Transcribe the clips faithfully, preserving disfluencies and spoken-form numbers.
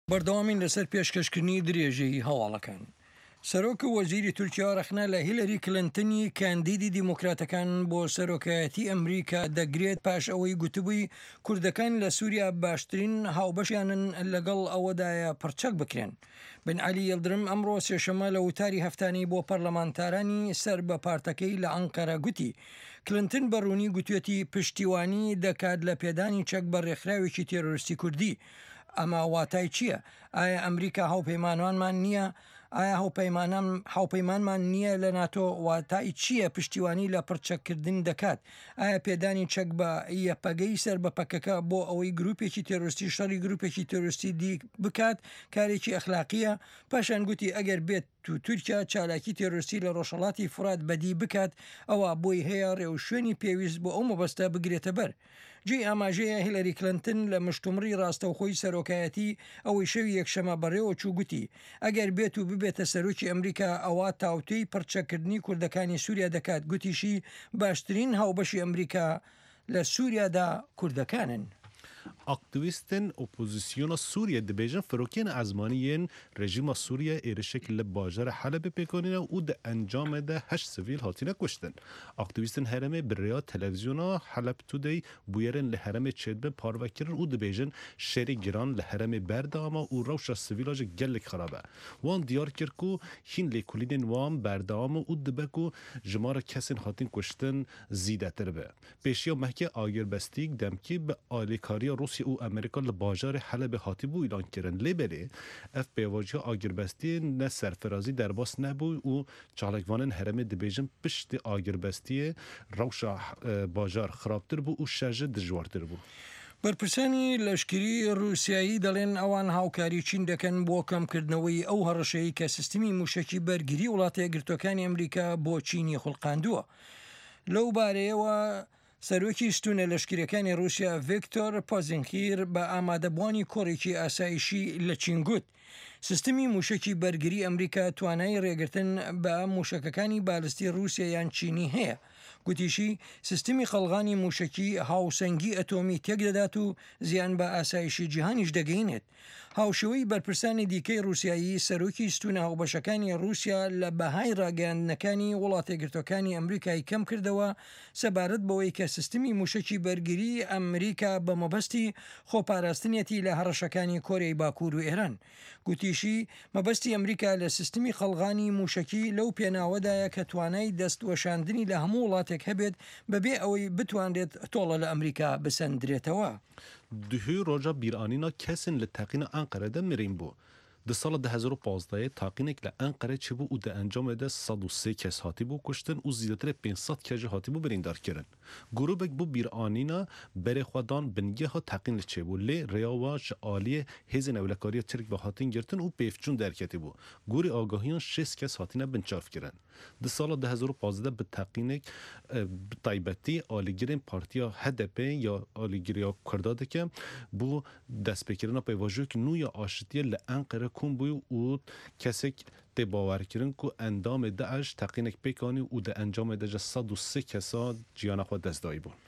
بەردەوامین لەسەر پێشکەشکردنی درێژەی هەواڵەکان. سەرۆک وەزیری تورکیا ڕەخنە لە هیلەری کلنتنی کاندیدی دیموکراتەکان بۆ سەرۆکایەتی ئەمریکا دەگرێت پاش ئەوەی گوتبووی کوردەکان لە سووریا باشترین هاوبەشیانن لەگەڵ ئەوەدایە پڕچەک بکرێن. بن عەلی یەلدرم ئەمڕۆ سێشەمە لە وتاری هەفتانی بۆ پەرلەمانتارانی سەر بە پارتەکەی لە ئەنقەرە گوتی کلنتن بەڕوونی گوتوێتی پشتیوانی دەکات لە پێدانی چەک بە ڕێکخراوێکی تێرۆریستی کوردی. ئەمە واتای چییە؟ ئایا ئەمریکا هاوپەیمانوانمان نییە؟ ئایا هاوپەیمانمان نییە لە ناتۆ؟ واتای چییە پشتیوانی لە پڕچەکردن دەکات؟ ئایا پێدانی چەک بە یەپەگەی سەر بە پەکەکە بۆ ئەوەی گروپێکی تێرۆریستی شەڕی گروپێکی تێرۆریستی دی بکات کارێکی ئەخلاقیە؟ پاشان گوتی ئەگەر بێت و تورکیا چالاکی تێرۆریستی لە ڕۆژهەڵاتی فرات بەدی بکات ئەوە بۆی هەیە ڕێو شوێنی پێویست بۆ ئەو مەبەستە بگرێتە بەر. جێ ئاماژەیە هیلەری کلنتن لە مشتومڕی ڕاستەوخۆی سەرۆکایەتی ئەوەی شەوی یەکشەمە بەڕێوە چوو گوتی ئەگەر بێت و ببێتە سەرۆکی ئەمریکا ئەوە تاوتوی پڕچەکردنی کوردەکانی سووریا دەکات. گوتیشی باشترین هاوبەشی ئەمریکا لە سووریادا کوردەکانن. Aktivistên opozisyona Sûriye dibêjin firokên ezmaniyên rejîma Sûriye êrişek li bajara Helebê pêkanîne û di encamê de heşt sivîl hatine kuştin. Aktivistên herêmê bi rêya televizyona Heleb Today bûyerên li herêmê çêdibin parve kirin û dibêjin şerê giran li herêmê berdewama û rewşa sivîla jî gelek xerab e. Wan diyar kir ku hîn lêkolînên wan berdewam û dibe ku jimara kesên hatin kuştin zîdetir be. Pêşiya mehkê agêrbestîk demkî bi alêkariya Rusya û Amerîka li bajarê Helebê hatibû îlan kirin. Lêbelê ev pêvajiya agîrbestiyê ne serfirazî derbas nebû û çalekvanên herêmê dibêjin piştî agîrbestiyê rewşa bajar xirabtir bû û şer jî dijwartir bû. بەرپرسانی لەشکری رووسایی دەڵێن ئەوان هاوکاری چین دەکەن بۆ کەمکردنەوەی ئەو هەڕەشەیە کە سیستمی موشکی بەرگری وڵاتە یەکگرتوەکانی ئەمریکا بۆ چینی خوڵقاندووە. لەو بارەیەوە سەرۆکی ستونە لەشکریەکانی رووسیا ڤیکتۆر پۆزینخیر بە ئامادەبوانی کۆڕێکی ئاسایشی لە چین گوت سیستمی موشکی بەرگری ئەمریکا توانای ڕێگرتن بە موشکەکانی بالستی رووسیا یان چینی هەیە. گوتیشی سیستمی خەڵغانی موشکی هاوسەنگی ئەتۆمی تێک دەدات و زیان بە ئاسایشی جیهانیش دەگەینێت. هاوشەوەی بەرپرسانی دیکەی رووسایی سەرۆکی ستونە هاوبەشەکانی رووسیا لە بەهای ڕاگەاندنەکانی وڵاتە یەکگرتوەکانی ئەمریکای کەم کردەوە سەبارەت بەوەی کە سیستمی موشکی بەرگری ئەمریکا بە مەبەستی خۆپاراستنیەتی لە هەڕەشەکانی کۆرەی باکوور و ئێران. گوتیشی مەبەستی ئەمریکا لە سیستمی خەڵغانی موشکی لەو پێناوەدایە کە توانای دەستوەشاندنی لە هەموو وڵاتێک هەبێت بەبێ ئەوەی بتوانرێت تۆڵە لە ئەمریکا بسەندرێتەوە. Duhû roja bîranîna kesên li teqîna Enqere'de mirîn bû. Di sala di hezar û pazdehê taqînek li Enqere çibû û di encamê de sed û sê kes hatibû kuştin û zîdetirê pênc sed kes jî hatibû birîndar kirin. Grûpek bû bîranîna berê xwe dan bingeha teqîn li çêbû lê rêya wan ji aliyê hêzên ewlekariya Tirk ve hatin girtin û pêvçûn derketî bû. Gorî agahiyan şêst kes hatine binçav kirin. Di sala di hezar û pazdeh bi teqînek bi taybetî alîgirên partiya H D P ya alîgiriya Kurda dike bû destpêkirina pêvajiyek nû ya aşitiye li Enqere kom bû û kesek tê bawerkirin ku endamê Daeş teqînek pêkanî û di encamê de ji sed û sê kesa ciyana xwe destdayî bûn.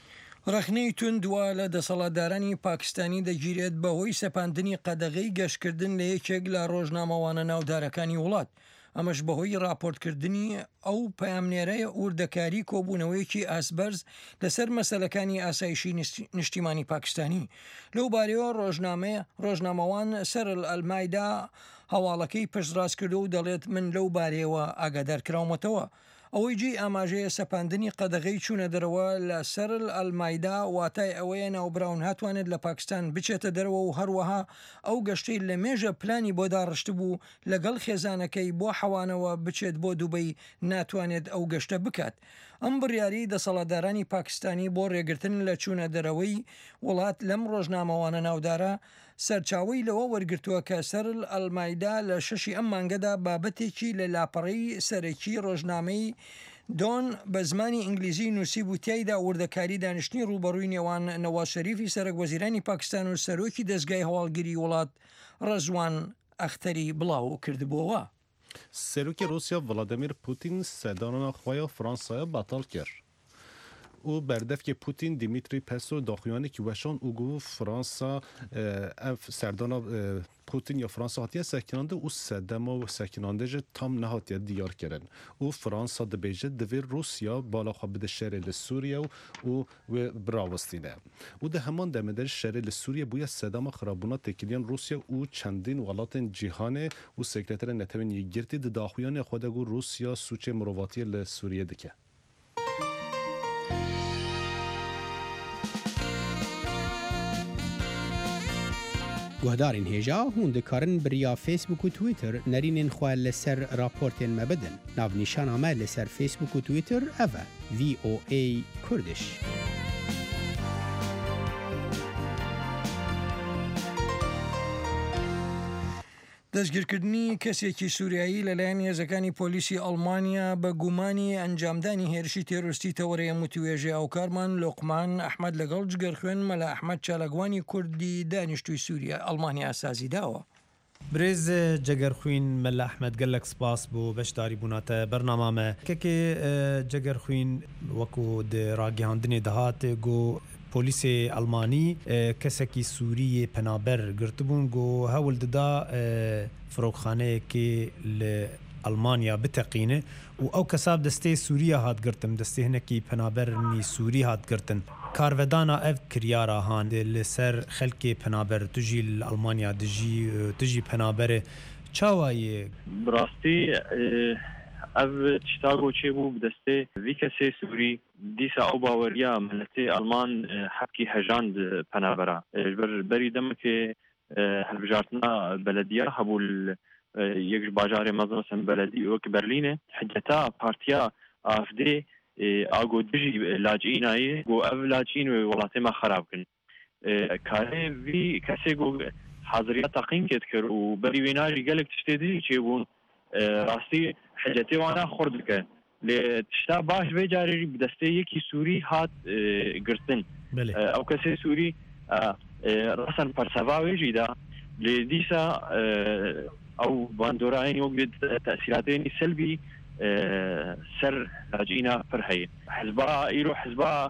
ڕەخنەی توندوە لە دەسەڵاتدارانی پاکستانی دەگیرێت بەهۆی سەپاندنی قەدەغەی گەشتکردن لە یەکێک لە ڕۆژنامەوانە ناودارەکانی وڵات. ئەمەش بەهۆی راپۆرتکردنی ئەو پامنێرەیە ئوردەکاری کۆبوونەوەیەکی ئاسبەرز لەسەر مەسەلەکانی ئاسایشی نیشتیمانی پاکستانی. لەو بارەوە ڕۆژنامەیە ڕۆژنامەوان سەر ئەلمایدا هەواڵەکەی پشتڕاست کردو و دەڵێت من لەو بارەیەوە ئاگادارکراومەتەوە. ئەوەی جێی ئاماژەیە سەپاندنی قەدەغەی چوونە دەرەوە لە سەر ئەلمایدا واتای ئەوەیە ناوبراون هاتوانێت لە پاکستان بچێتە دەرەوە و هەروەها ئەو گەشتەی لە مێژە پلانی بۆ داڕشت بوو لەگەڵ خێزانەکەی بۆ حەوانەوە بچێت بۆ دووبەی ناتوانێت ئەو گەشتە بکات. ئەم بڕیاری دەسەڵاتدارانی پاکستانی بۆ ڕێگرتن لە چوونە دەرەوەی وڵات لەم ڕۆژنامەوانە ناودارە سەرچاوی لەوە وەرگرتووە کە سەر ئەلمایدا لە شەشی ئەم مانگەدا بابەتێکی لە لاپەڕەی سەرەکی ڕۆژنامەی دۆن بە زمانی ئینگلیزی نووسی بوو تایدا وردەکاری دانیشتنی ڕوبەڕووی نێوان نەواز شەریفی سەرۆک وەزیرانی پاکستان و سەرۆکی دەستگای هەواڵگیری وڵات ڕەزوان ئەختەری بڵاو کردبووەوە. Serokê Rusya Vladimir Putin sedana xwe ya Fransaya betal kir. و بردف که پوتین دیمیتری پسو داخویانی که وشان او گو فرانسا اف سردانا پوتین یا فرانسا هاتیه سکنانده و سدم و سکنانده جه تام نهاتیه دیار کرن و فرانسا دبیجه دوی روسیا بالا خواب بده شهر لسوریا و و براوستینه و ده همان دمدر شهر لسوریا بویا سدام خرابونا تکلیان روسیا و چندین ولات جهانه و سکرتر نتوین یگرتی ده داخویان خود گو روسیا سوچه مرواتی لسوریه دکه گهدارین هیجا هون دکارن بریا فیسبوک و تویتر نرینین خواه لسر راپورتین مبدن ناو نشان آمه لسر فیسبوک و تویتر اوه وی او ای کردش دەستگیرکردنی کەسێکی سووریایی لەلایەن هێزەکانی پۆلیسی ئەڵمانیا بە گومانی ئەنجامدانی هێرشی تێرۆریستی تەوەرەیە وتوێژێ ئەوکارمان لۆقمان ئەحمەد لەگەڵ جگەر خوێن مەلا ئەحمەد چالەگوانی کوردی دانیشتووی سووریا ئەڵمانیا ئاسازی داوە. برێز جەگەرخوین مەلا ئەحمەد گەلک سپاس بۆ بەشداری بووناتە بەرنامامە کەکێ جەگەرخوین وەکو ڕاگەیاندنێ دەهات گۆ پۆلیسê ئەڵمانی کەسێکی سووریê penaber girtibûn got hewl dida firokxaneyekê li Almanya biteqîne û ew kesa bi destê Sûriya hat girtin destê hinekî penaberî Sûrî hat girtin. Karvedana ev kiryara han li ser xelkê penaber tu jî li Almanya dijî tu jî penaberê çawa yê birastî ev tişta goçê bû bi destê vî kesê Sûrî dîsa ew baweriya miletê Alman hekî hejan di penabera ji ber berî demekê hilbijartina belediya hebû yek ji bajarê mezin mesela beledî wek Berlînê hiceta partiya A F D a got dijî lacînayê got ev lacîn wê welatê me xerab kirin karê vî kesê got haziriya taqînkê dikir û berî wê najî gelek tiştê dijî çêbûn rastî hicetê wana xor dike lê tişta baş vê carê jî bi destê yekî Sûrî hat girtin ew kesê Sûrî rasan perseva wê jî da lê dîsa ew bandorayên wek tesîratên selbî ser lacîna pir heye hizba îro hizba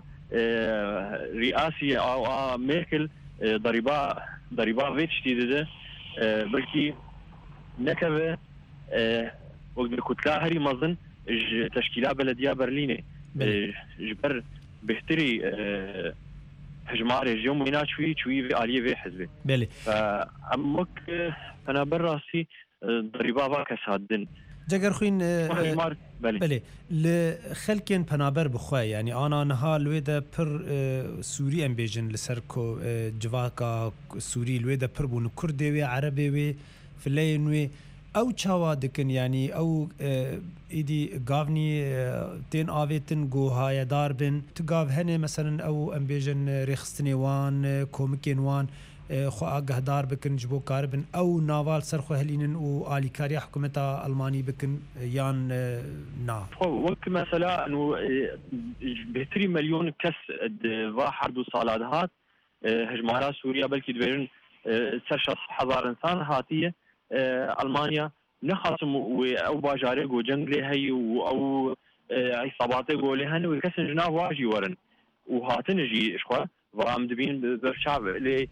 rîasî a Merkel darîba darîba vê tiştî dide belkî nekeve وقت الكتلة هري مظن تشكيلات بلدية برلينة جبر بهتري هجمار اليوم وينات شوي شوي في آلية في حزبه بلي فأمك أنا براسي ضريبا باكس هادن جەگەرخوین بلي بلي لخلكين پنابر بخواه يعني أنا نها لويدا پر سوري ام بيجن لسر كو جواكا سوري لويدا پر بون كردي وي عربي وي فلين وي او چاوا دکن یعنی او ایدی گاونی تین آویتن گو های دار بن تو گاو هنه مثلا او ام بیجن ریخستنی وان کومکین وان خو آگه دار بکن جبو کار بن او ناوال سرخو هلینن و آلیکاری حکومتا المانی بکن یان نا وقت مثلا انو بهتری مليون کس و حردو سالات هات هجمارا سوریا بلکی دویرن سر شخص هزار انسان هاتیه ألمانيا نخصم أو باجاري جو جنگلي هي أو عصاباتي جو لهن ويكسن جناه واجي ورن وهاتنجي إشخوا وعم دبين برشاب ل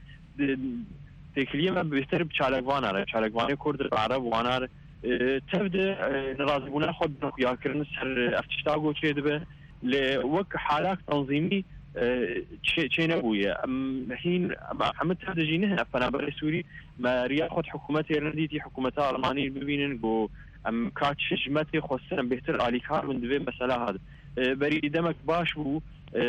تكلية ما بيسترب شالقوانا شالقواني كرد العرب وانا تبدأ نرازبونا خود نخيا كرن سر افتشتاقو شيء دبه لوك حالات تنظيمي شيء نبوية الحين محمد هذا جينه فنابر سوري ما رياخد حكومتي رنديتي حكومتها ألمانية ببينن جو أم كاتش جمتي خصنا بهتر على كار من دبي مسألة هذا بريد دمك باش بو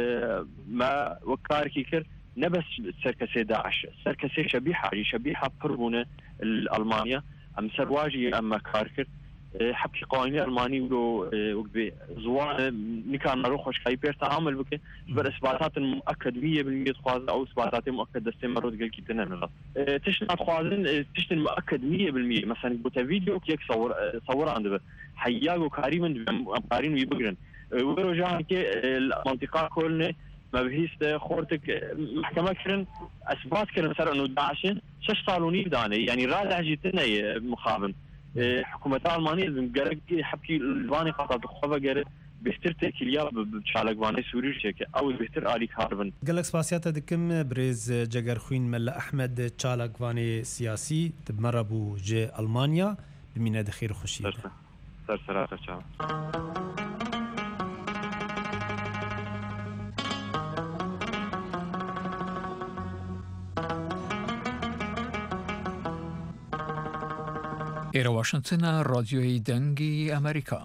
ما وكاركي كر نبس سركسي داعش سركسي شبيحة شبيحة بربونة الألمانيا أم سرواجي أم كاركر حبكي قوانين ألماني ولو وقبي زوان نكان نروحش كاي بير تعامل بك بر إثباتات مؤكد مية بالمية خواز أو إثباتات مؤكد دستمر ودقل كيتنا نغط تشتن خوازن تشتن مؤكد مية بالمية مثلا بوتا فيديو كيك صور صور عنده حياغو كاريمن قارين ويبقرن ويرو جاهن كي المنطقة كلنا ما بهيست خورتك محكمة كرن أثبات كرن سر إنه داعش شش صالوني بداني يعني رادع جيتنا مخابن حكومة ألمانية لازم جرق حبكي الواني قطع تخوفه جرق بهتر تکیلیا چالکوانی سوری که او بهتر آلی کاربن. گلک سپاسیات دکم بریز جگرخوین مل احمد چالکوانی سیاسی تبمربو جه آلمانیا بمینه دخیر خوشید. سر سرات چاو. ایرا واشنطن رادیوی دنگی امریکا.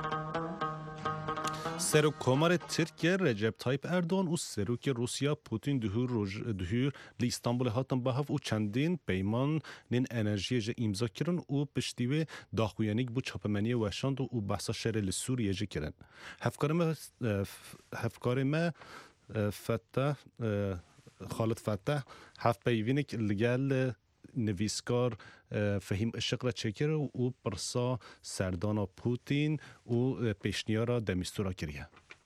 سروک کمر ترکیه رجب تایپ اردوان و سروک روسیا پوتین دهور روز دهور لی استانبول هاتن بهاف و چندین پیمان نین انرژی ج امضا کردن و پشتیوه داخویانیک بو چاپمنی وشاند و بحثا شر لسوریه ج کردن. هفکار ما هفکار ما فتح خالد فتح هفت پیوینک لگل نویسکار فهیم اشقر چکر و پرسا سردانا پوتین و پیشنیارا دمیستورا کریه.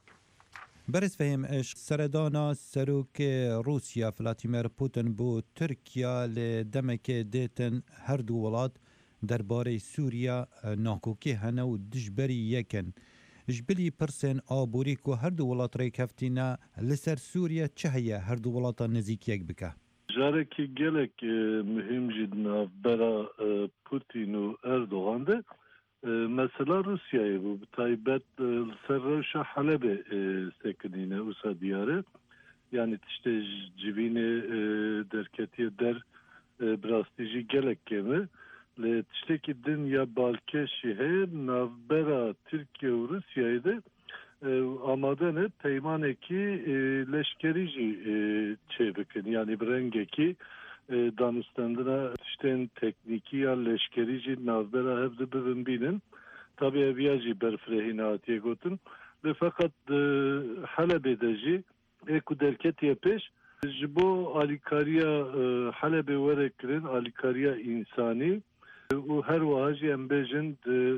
برز فهم اش سردانا سروک روسیا فلاتیمیر پوتین بو ترکیا لدمک دیتن هر دو ولاد درباره سوریا ناکوکی هنه و دجبری یکن. جبلی پرسن آبوریک و هر دو ولاد ریک هفتینا لسر سوریا چه هیا هر دو ولاد نزیک یک بکه؟ جارێکی gelek mühim jî navbera Putin û Erdogan de mesela Rusyayê bû bi taybet li ser rewşa Helebê sekinîne wisa diyare yani tiştê civînê derketiye der bi rastî jî gelek kêm li tiştekî din ya balkêşî heye navbera Tirkiye û Rusyayê de amade ne peymaneki leşkeri jî çêbikin yani bir rengekî danûstandina tiştên teknîkî ya leşkerî jî navbera hev dibin bînin tabi eviya jî berfirehîne hatiye gotin ve fakat Helebê de jî ê ku derketiye pêş ji bo alîkariya Helebê were kirin alîkariya însanî û her wiha jî em bêjin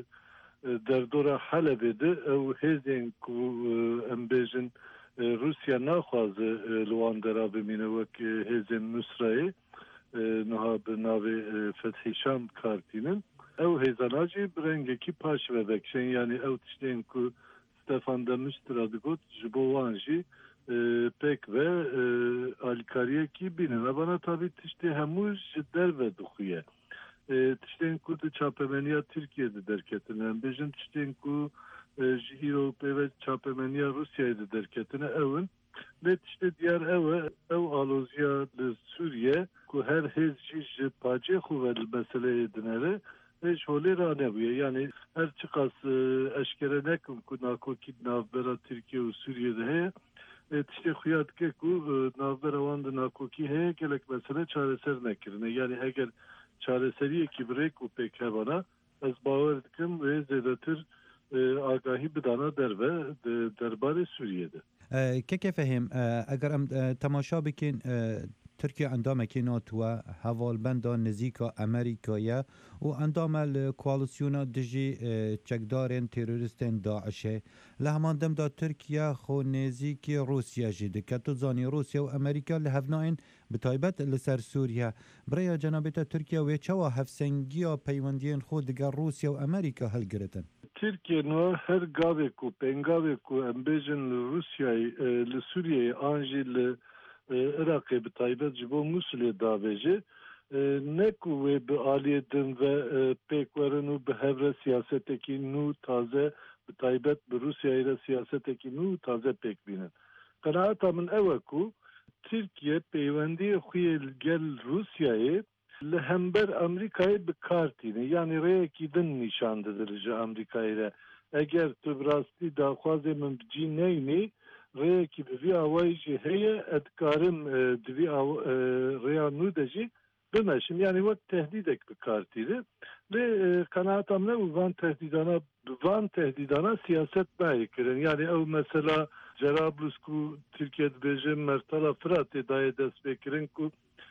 derdora Heleb'de ev hezên ku em bêjin Rusya naxwaze li wan dera bimîne wek hêzên Nusrayê niha bi navê Fethî Şam kartînin ew hêzana jî bi rengekî paş vebekşin yani ew tiştên ku Stefan de Mistura digot ji bo wan jî pek ve alîkariyekî bînin ebana tabî tiştê hemû ji derve dixuye. Tiştên ku di çapemeniya Tirkiye'de derketine em bêjin tiştên ku ji îro pêve çapemeniya Rusyayê de derketine ewin lê tiştê diyar ew e ew aloziya li Sûriye ku her hêz jî ji pacê xwe ve li meseleyê dinere hiç holê ranebûye yani her çi qas eşkere nekin ku nakokî navbera Tirkiye û Sûriye'de heye tiştê xuya dike ku navbera wan di nakokî heye gelek mesele çareser nekirine yani eger çareseriyekî birêk û pêkevana ez bawer dikim wê zêdetir agahî bidana derve derbarê Sûriye'de. Keke fehim eger em temaşa bikin Türkiye endamekî NATO hevalbenda nezîka Amerîkaya û endama li koalisyona dijî çekdarên teroristên Daişê li heman dem da Tirkiye xwe nêzîkî Rusya jî dike tu zanî Rusya û Amerîka li hevnayên bi taybet li ser Sûriye birêya cenabêta Tirkiye wê çawa hevsengiya peywendiyên xwe diger Rusya û Amerîka hilgiritin. Tirkiye no her gavê ku pengavê ku em bêjin li Rusyayê li Sûriyeyê an jî li Irakê bi taybet ji bo Musulê davêje ne ku wê bi aliyê din ve pêk werin û bi hevre siyasetekî nû taze bi taybet bi Rusyayê re siyasetekî nû taze pêk bînin. Qenaeta min ew e ku Tirkiye peywendiyê xwe gel Rusyayê li hember Amerîkayê bi kar tîne yani rêyekî din nîşan didir ji Amerîkayê re eger tu bi rastî daxwazê min bicî neynî rêyekî bi vî awayî jî heye ez dikarim di vî rêya nû de jî bimeşim yani wek tehdîdek bi kar tîne lê qenaeta min e van tehdîdana bi van tehdîdana siyaset nayê kirin yani ew mesela Cerablus ku Tirkiye dibêje mertala Firatê dayê dest pê kirin ku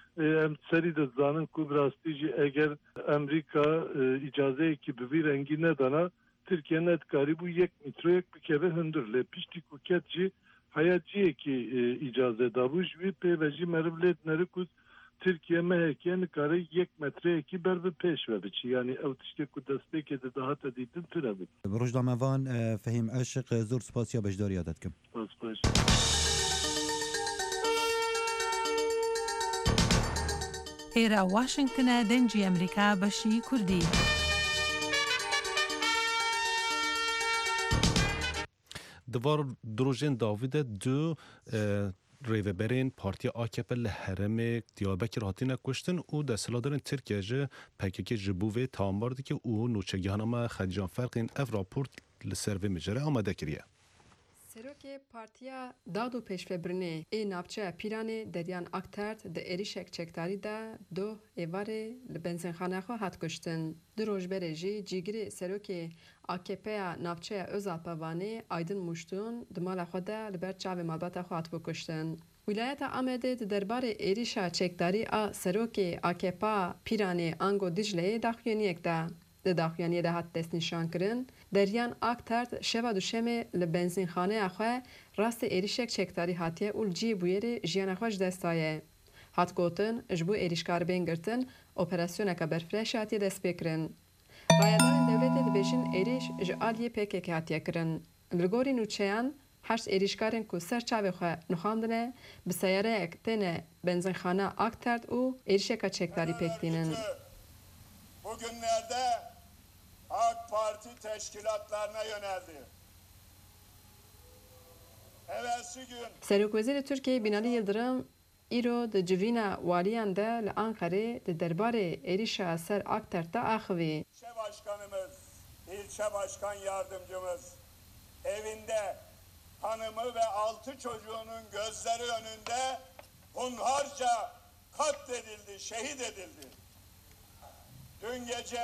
em serî dizanin ku bi rastî jî eger Amerîka îcazeyekî bi vî rengî nedana Tirkiye ne dikarî bû yek mîtroyek bikeve hundir lê piştî ku ket jî hayatciyekî îcaze dabû ji wî pê ve jî meriv lê dinere ku Türkiye meheke nikarı yek metre iki ber ve peş ve biçi. Yani ev tiştek ku destek ede daha tedidin türebi. بروجنامه وان فهیم عشق زور سپاسیا بجداری عادت کم. Bas baş. ئێرە واشنگتنە دەنجی ئەمریکا بەشی کوردی. دوار دروژن داوید دو ریوبرین پارتی آکپ لحرم دیاربکر هاتین کشتن و دستلادرین ترکیه جه پکیک جبوه تامبارد که او نوچگیانما خدیجان فرقین اف راپورت لسروی مجره آمده کریه. سروک پارتیا داد و پیشفبرنه ای نابچه پیرانه دریان اکترد ده ایریشک چکتاری دا دو ایواره لبنزنخانه خو هات کشتن. دو روز بره جی جیگری سروک آکپیا نابچه ازال پوانه آیدن مشتون دمال خدا لبر چاوی مالبات خو هات بکشتن. ولایت آمده دربار ایریشا چکتاری آ سروک آکپا پیرانه آنگو دیجله داخوینیک دا. ده داخوانی ده هات دست نشان کرن دریان اکترد شوا دوشمه لبنزین خانه اخوه راست ایریشک چکتاری هاتیه اول جی بویری جیان خوش دستایه. هات گوتن جبو ایریشکار بینگرتن اپراسیون اکا برفرش هاتیه دست بکرن. رایدان دولت دبیشن ایریش جعالیه پیکه که هاتیه کرن. لگوری نوچهان هشت ایریشکارن که سر چاوی خواه نخاندنه بسیاره اکتنه بنزین خانه اکترد او ایریشک چکتاری پیکتینن. Bugünlerde AK Parti teşkilatlarına yöneldi. Evvelsi gün Serokvezir Türkiye Binali Yıldırım İro de Civina Valiyan da le Ankara de derbare erişa ser aktarta ahvi. İlçe başkanımız, ilçe başkan yardımcımız evinde hanımı ve altı çocuğunun gözleri önünde hunharca katledildi, şehit edildi. Dün gece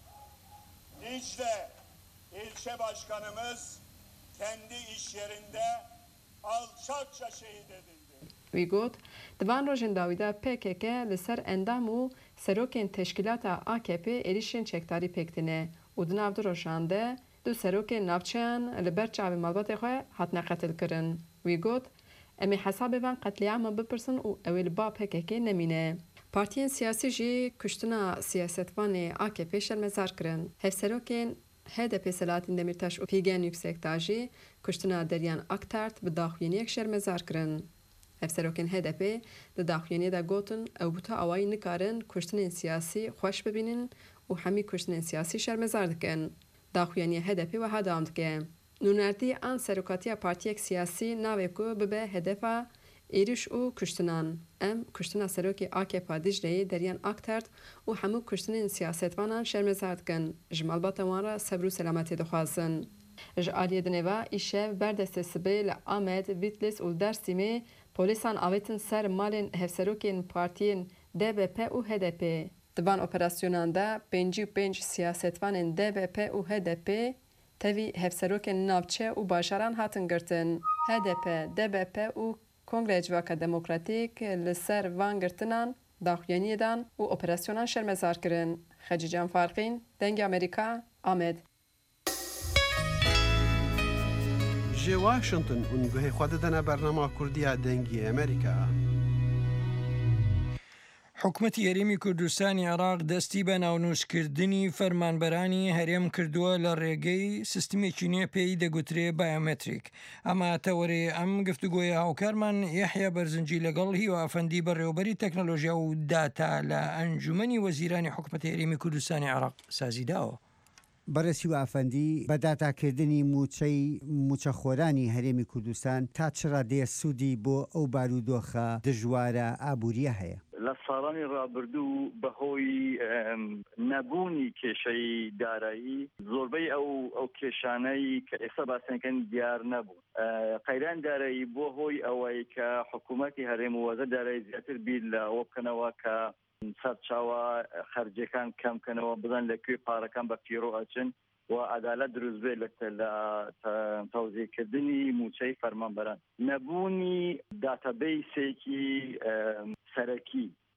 Dicle ilçe başkanımız kendi iş yerinde alçakça şehit edildi. Vigot, divan rojên dawî P K K li ser endam û serokên teşkîlata A K P êrişên çekdarî pêktine û di nav du rojan de du serokên navçeyan li ber çavê malbatê xwe hatine qetil kirin. Wî got, em ê hesabê van qetlîama bipirsin û ew ê li ba P K K nemîne. Partiyên siyasî jî kuştina siyasetvanê A K P şermezar kirin. Hevserokên H D P Selahattin Demirtaş û Figen Yüksekdağ jî kuştina Deryan Aktert bi daxuyaniyek şermezar kirin. Hevserokên H D P di daxuyaniyê de gotin ew bûta awayî nikarin kuştinên siyasî xweş bibînin û hemî kuştinên siyasî şermezar dikin. Daxuyaniya H D P wiha dawam dike. Nûnerdî an serokatiya partiyek siyasî navê ku bibe hedefa êriş û kuştinan. Em kuştina serokê A K P Dicleyê Deryan Aktert û hemû kuştinên siyasetvanan şermezar dikin. Ji malbata wan re sebr û selametê dixwazin. Ji aliyê dinêva îşev berdestê sibê li Amed, Bitlis û Dersîmê polîsan avêtin ser malên hevserokên partiyên D B P û H D P. Di van operasyonan de pêncî û pênc siyasetvanên D B P û H D P tevî hevserokên navçe û bajaran hatin girtin. H D P, D B P û Kongreya Civaka Demokratîk li ser van girtinan, daxuyaniyê dan û operasyonan şermezar kirin. Xecican Farqîn, Dengê Amerîka, Amed. Ji Washington û guhê xwe didine bernama Kurdiya Dengê Amerîka. حکوومەتی هەرێمی کوردستانی عێراق دەستی بە ناونووسکردنی فەرمانبەرانی هەرێم کردووە لە ڕێگەی سیستمێکی نوێ پێی دەگوترێ بایۆمەتریک. ئەمە تەوەرێ ئەم گفتوگۆیە هاوکارمان یەحیا بەرزنجی لەگەڵ هیوا ئەفەندی بەڕێوەبەری تەکنۆلۆژیا و داتا لە ئەنجومەنی وەزیرانی حکوومەتی هەرێمی کوردستانی عێراق سازیداوە. بەڕێسی و ئافەندی بە داتاکردنی موچەی موچەخۆرانی هەرێمی کوردستان تا چڕە دێ سوودی بۆ ئەو بارودۆخە دژوارە ئابووریە هەیە. لە ساڵانی ڕابردوو بەهۆی نەبوونی کێشەی دارایی زۆربەی ئەو ئەو کێشانەی کە ئێستا باسیەکەن دیار نەبوو. قەیران دارایی بۆ هۆی ئەوەی کە حکوومەتی هەرێم وەزە دارایی زیاتر بیر لە ئەوە بکەنەوە کە سەرچاوە خەرجەکان کەمکەنەوە بزان لەکوێ پارەکان بە پیرۆ ئەچن و عدالت دروست بێ لە تەوزیعکردنی موچەی فەرمانبەران. نەبوونی داتەبەیسێکی سەرەکی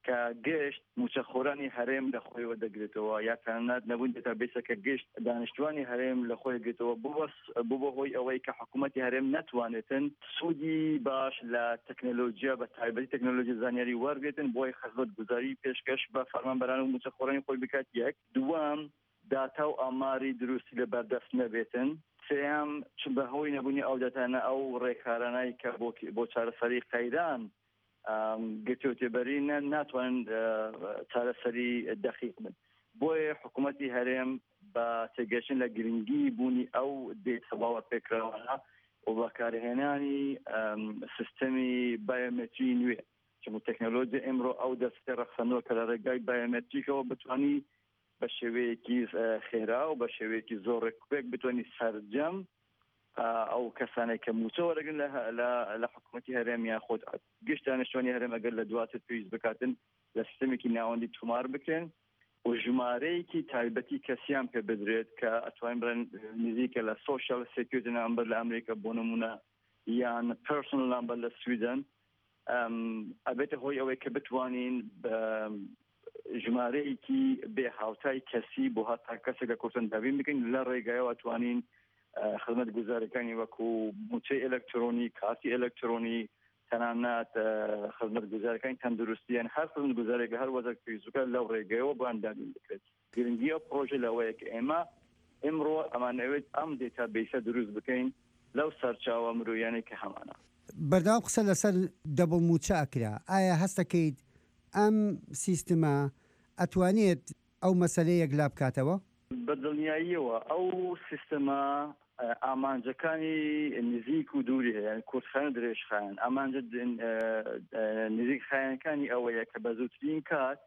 کە گەشت موچەخۆرانی هەرێم لە خۆیەوە دەگرێتەوە یا تەنانەت نەبوون دەتابێسەکە گەشت دانیشتوانی هەرێم لە خۆی گرێتەوە بوو بە هۆی ئەوەی کە حکوومەتی هەرێم نەتوانێتن سوودی باش لە تەکنۆلۆژیا بە تایبەتی تەکنۆلۆژی زانیاری وەرگێتن بۆی خزمەت گوزاری پێشکەش بە فەرمانبەران و موچەخۆرانی خۆی بکات یەک دووەم داتا و ئاماری دروستی لە بەردەست نەبێتن سێام چ بەهۆی نەبوونی ئەو دەتانە ئەو ڕێکارانایی کە بۆ چارەسەری قەیران گرتوتێبەری ناتوانن چارەسەری دەقیق بن بۆیە حکوومەتی هەرێم بە تێگەشتن لە گرنگی بوونی ئەو دێتەواوە پێکراوانە و بەکارهێنانی سیستەمی بایۆمێتری نوێ چمو تەکنۆلۆژی ئێمڕۆ ئەو دەستە ڕەخسەنەوە کە لە ڕێگای بایۆمێتریکەوە بتوانی بە شێوەیەکی خێرا و بە شێوەیەکی زۆر ڕێکوپێک بتوانانی سەرجەم ئەو کەسانێک کە موچە وەرەگرن لە حکوومەتی هەرێم یان خۆت گشت دانیشتوانی هەرێم ئەگەر لە دواتر پێویست بکاتن لە سیستەمێکی ناوەندی تومار بکرێن و ژمارەیەکی تایبەتی کەسیان پێ بدرێت کە ئەتوانین بڵێن نزیکە لە سۆشیال سێکیوریتی نامبەر لە ئەمریکا بۆ نمونە یان پرسۆنەل نامبەر لە سویدن ئەبێتە هۆی ئەوەی کە بتوانین ژمارەیەکی بێ هاوتای کەسی بۆ هەتا کەسێک لە کورتن دابین بکەین لە ڕێگایەوە ئەتوانین خدمەت گوزاریەکانی وەکو موچەی ئەلکترۆنی کارتی ئەلکترۆنی تەنانەت خدمەت گوزاریەکانی تەندروستیان هەر خدمەت گوزارێک هەر وەزارت پێویستیەکە لەو ڕێگایەوە بۆیان دابین بکرێت گرنگی ئەو پرۆژە لەوەیە کە ئێمە ئێمڕۆ ئەمانەوێت ئەم دێتابێسە دروست بکەین لەو سەرچاوە مرۆیانەی کە هەمانە بەردەوام قسە لەسەر دەبڵ موچە ئەکرا ئایا هەستەکەیت ئەم سیستمە ئەتوانێت ئەو مەسەلەیە یەکلا بکاتەوە بەدڵنیاییەوە ئەو سیستەمە ئامانجەکانی نزیک و دووری هەیە یعنی کورتخایەن و درێژخایەن ئامانجە نزیک خایەنەکانی ئەوەیە کە بە زووترین کات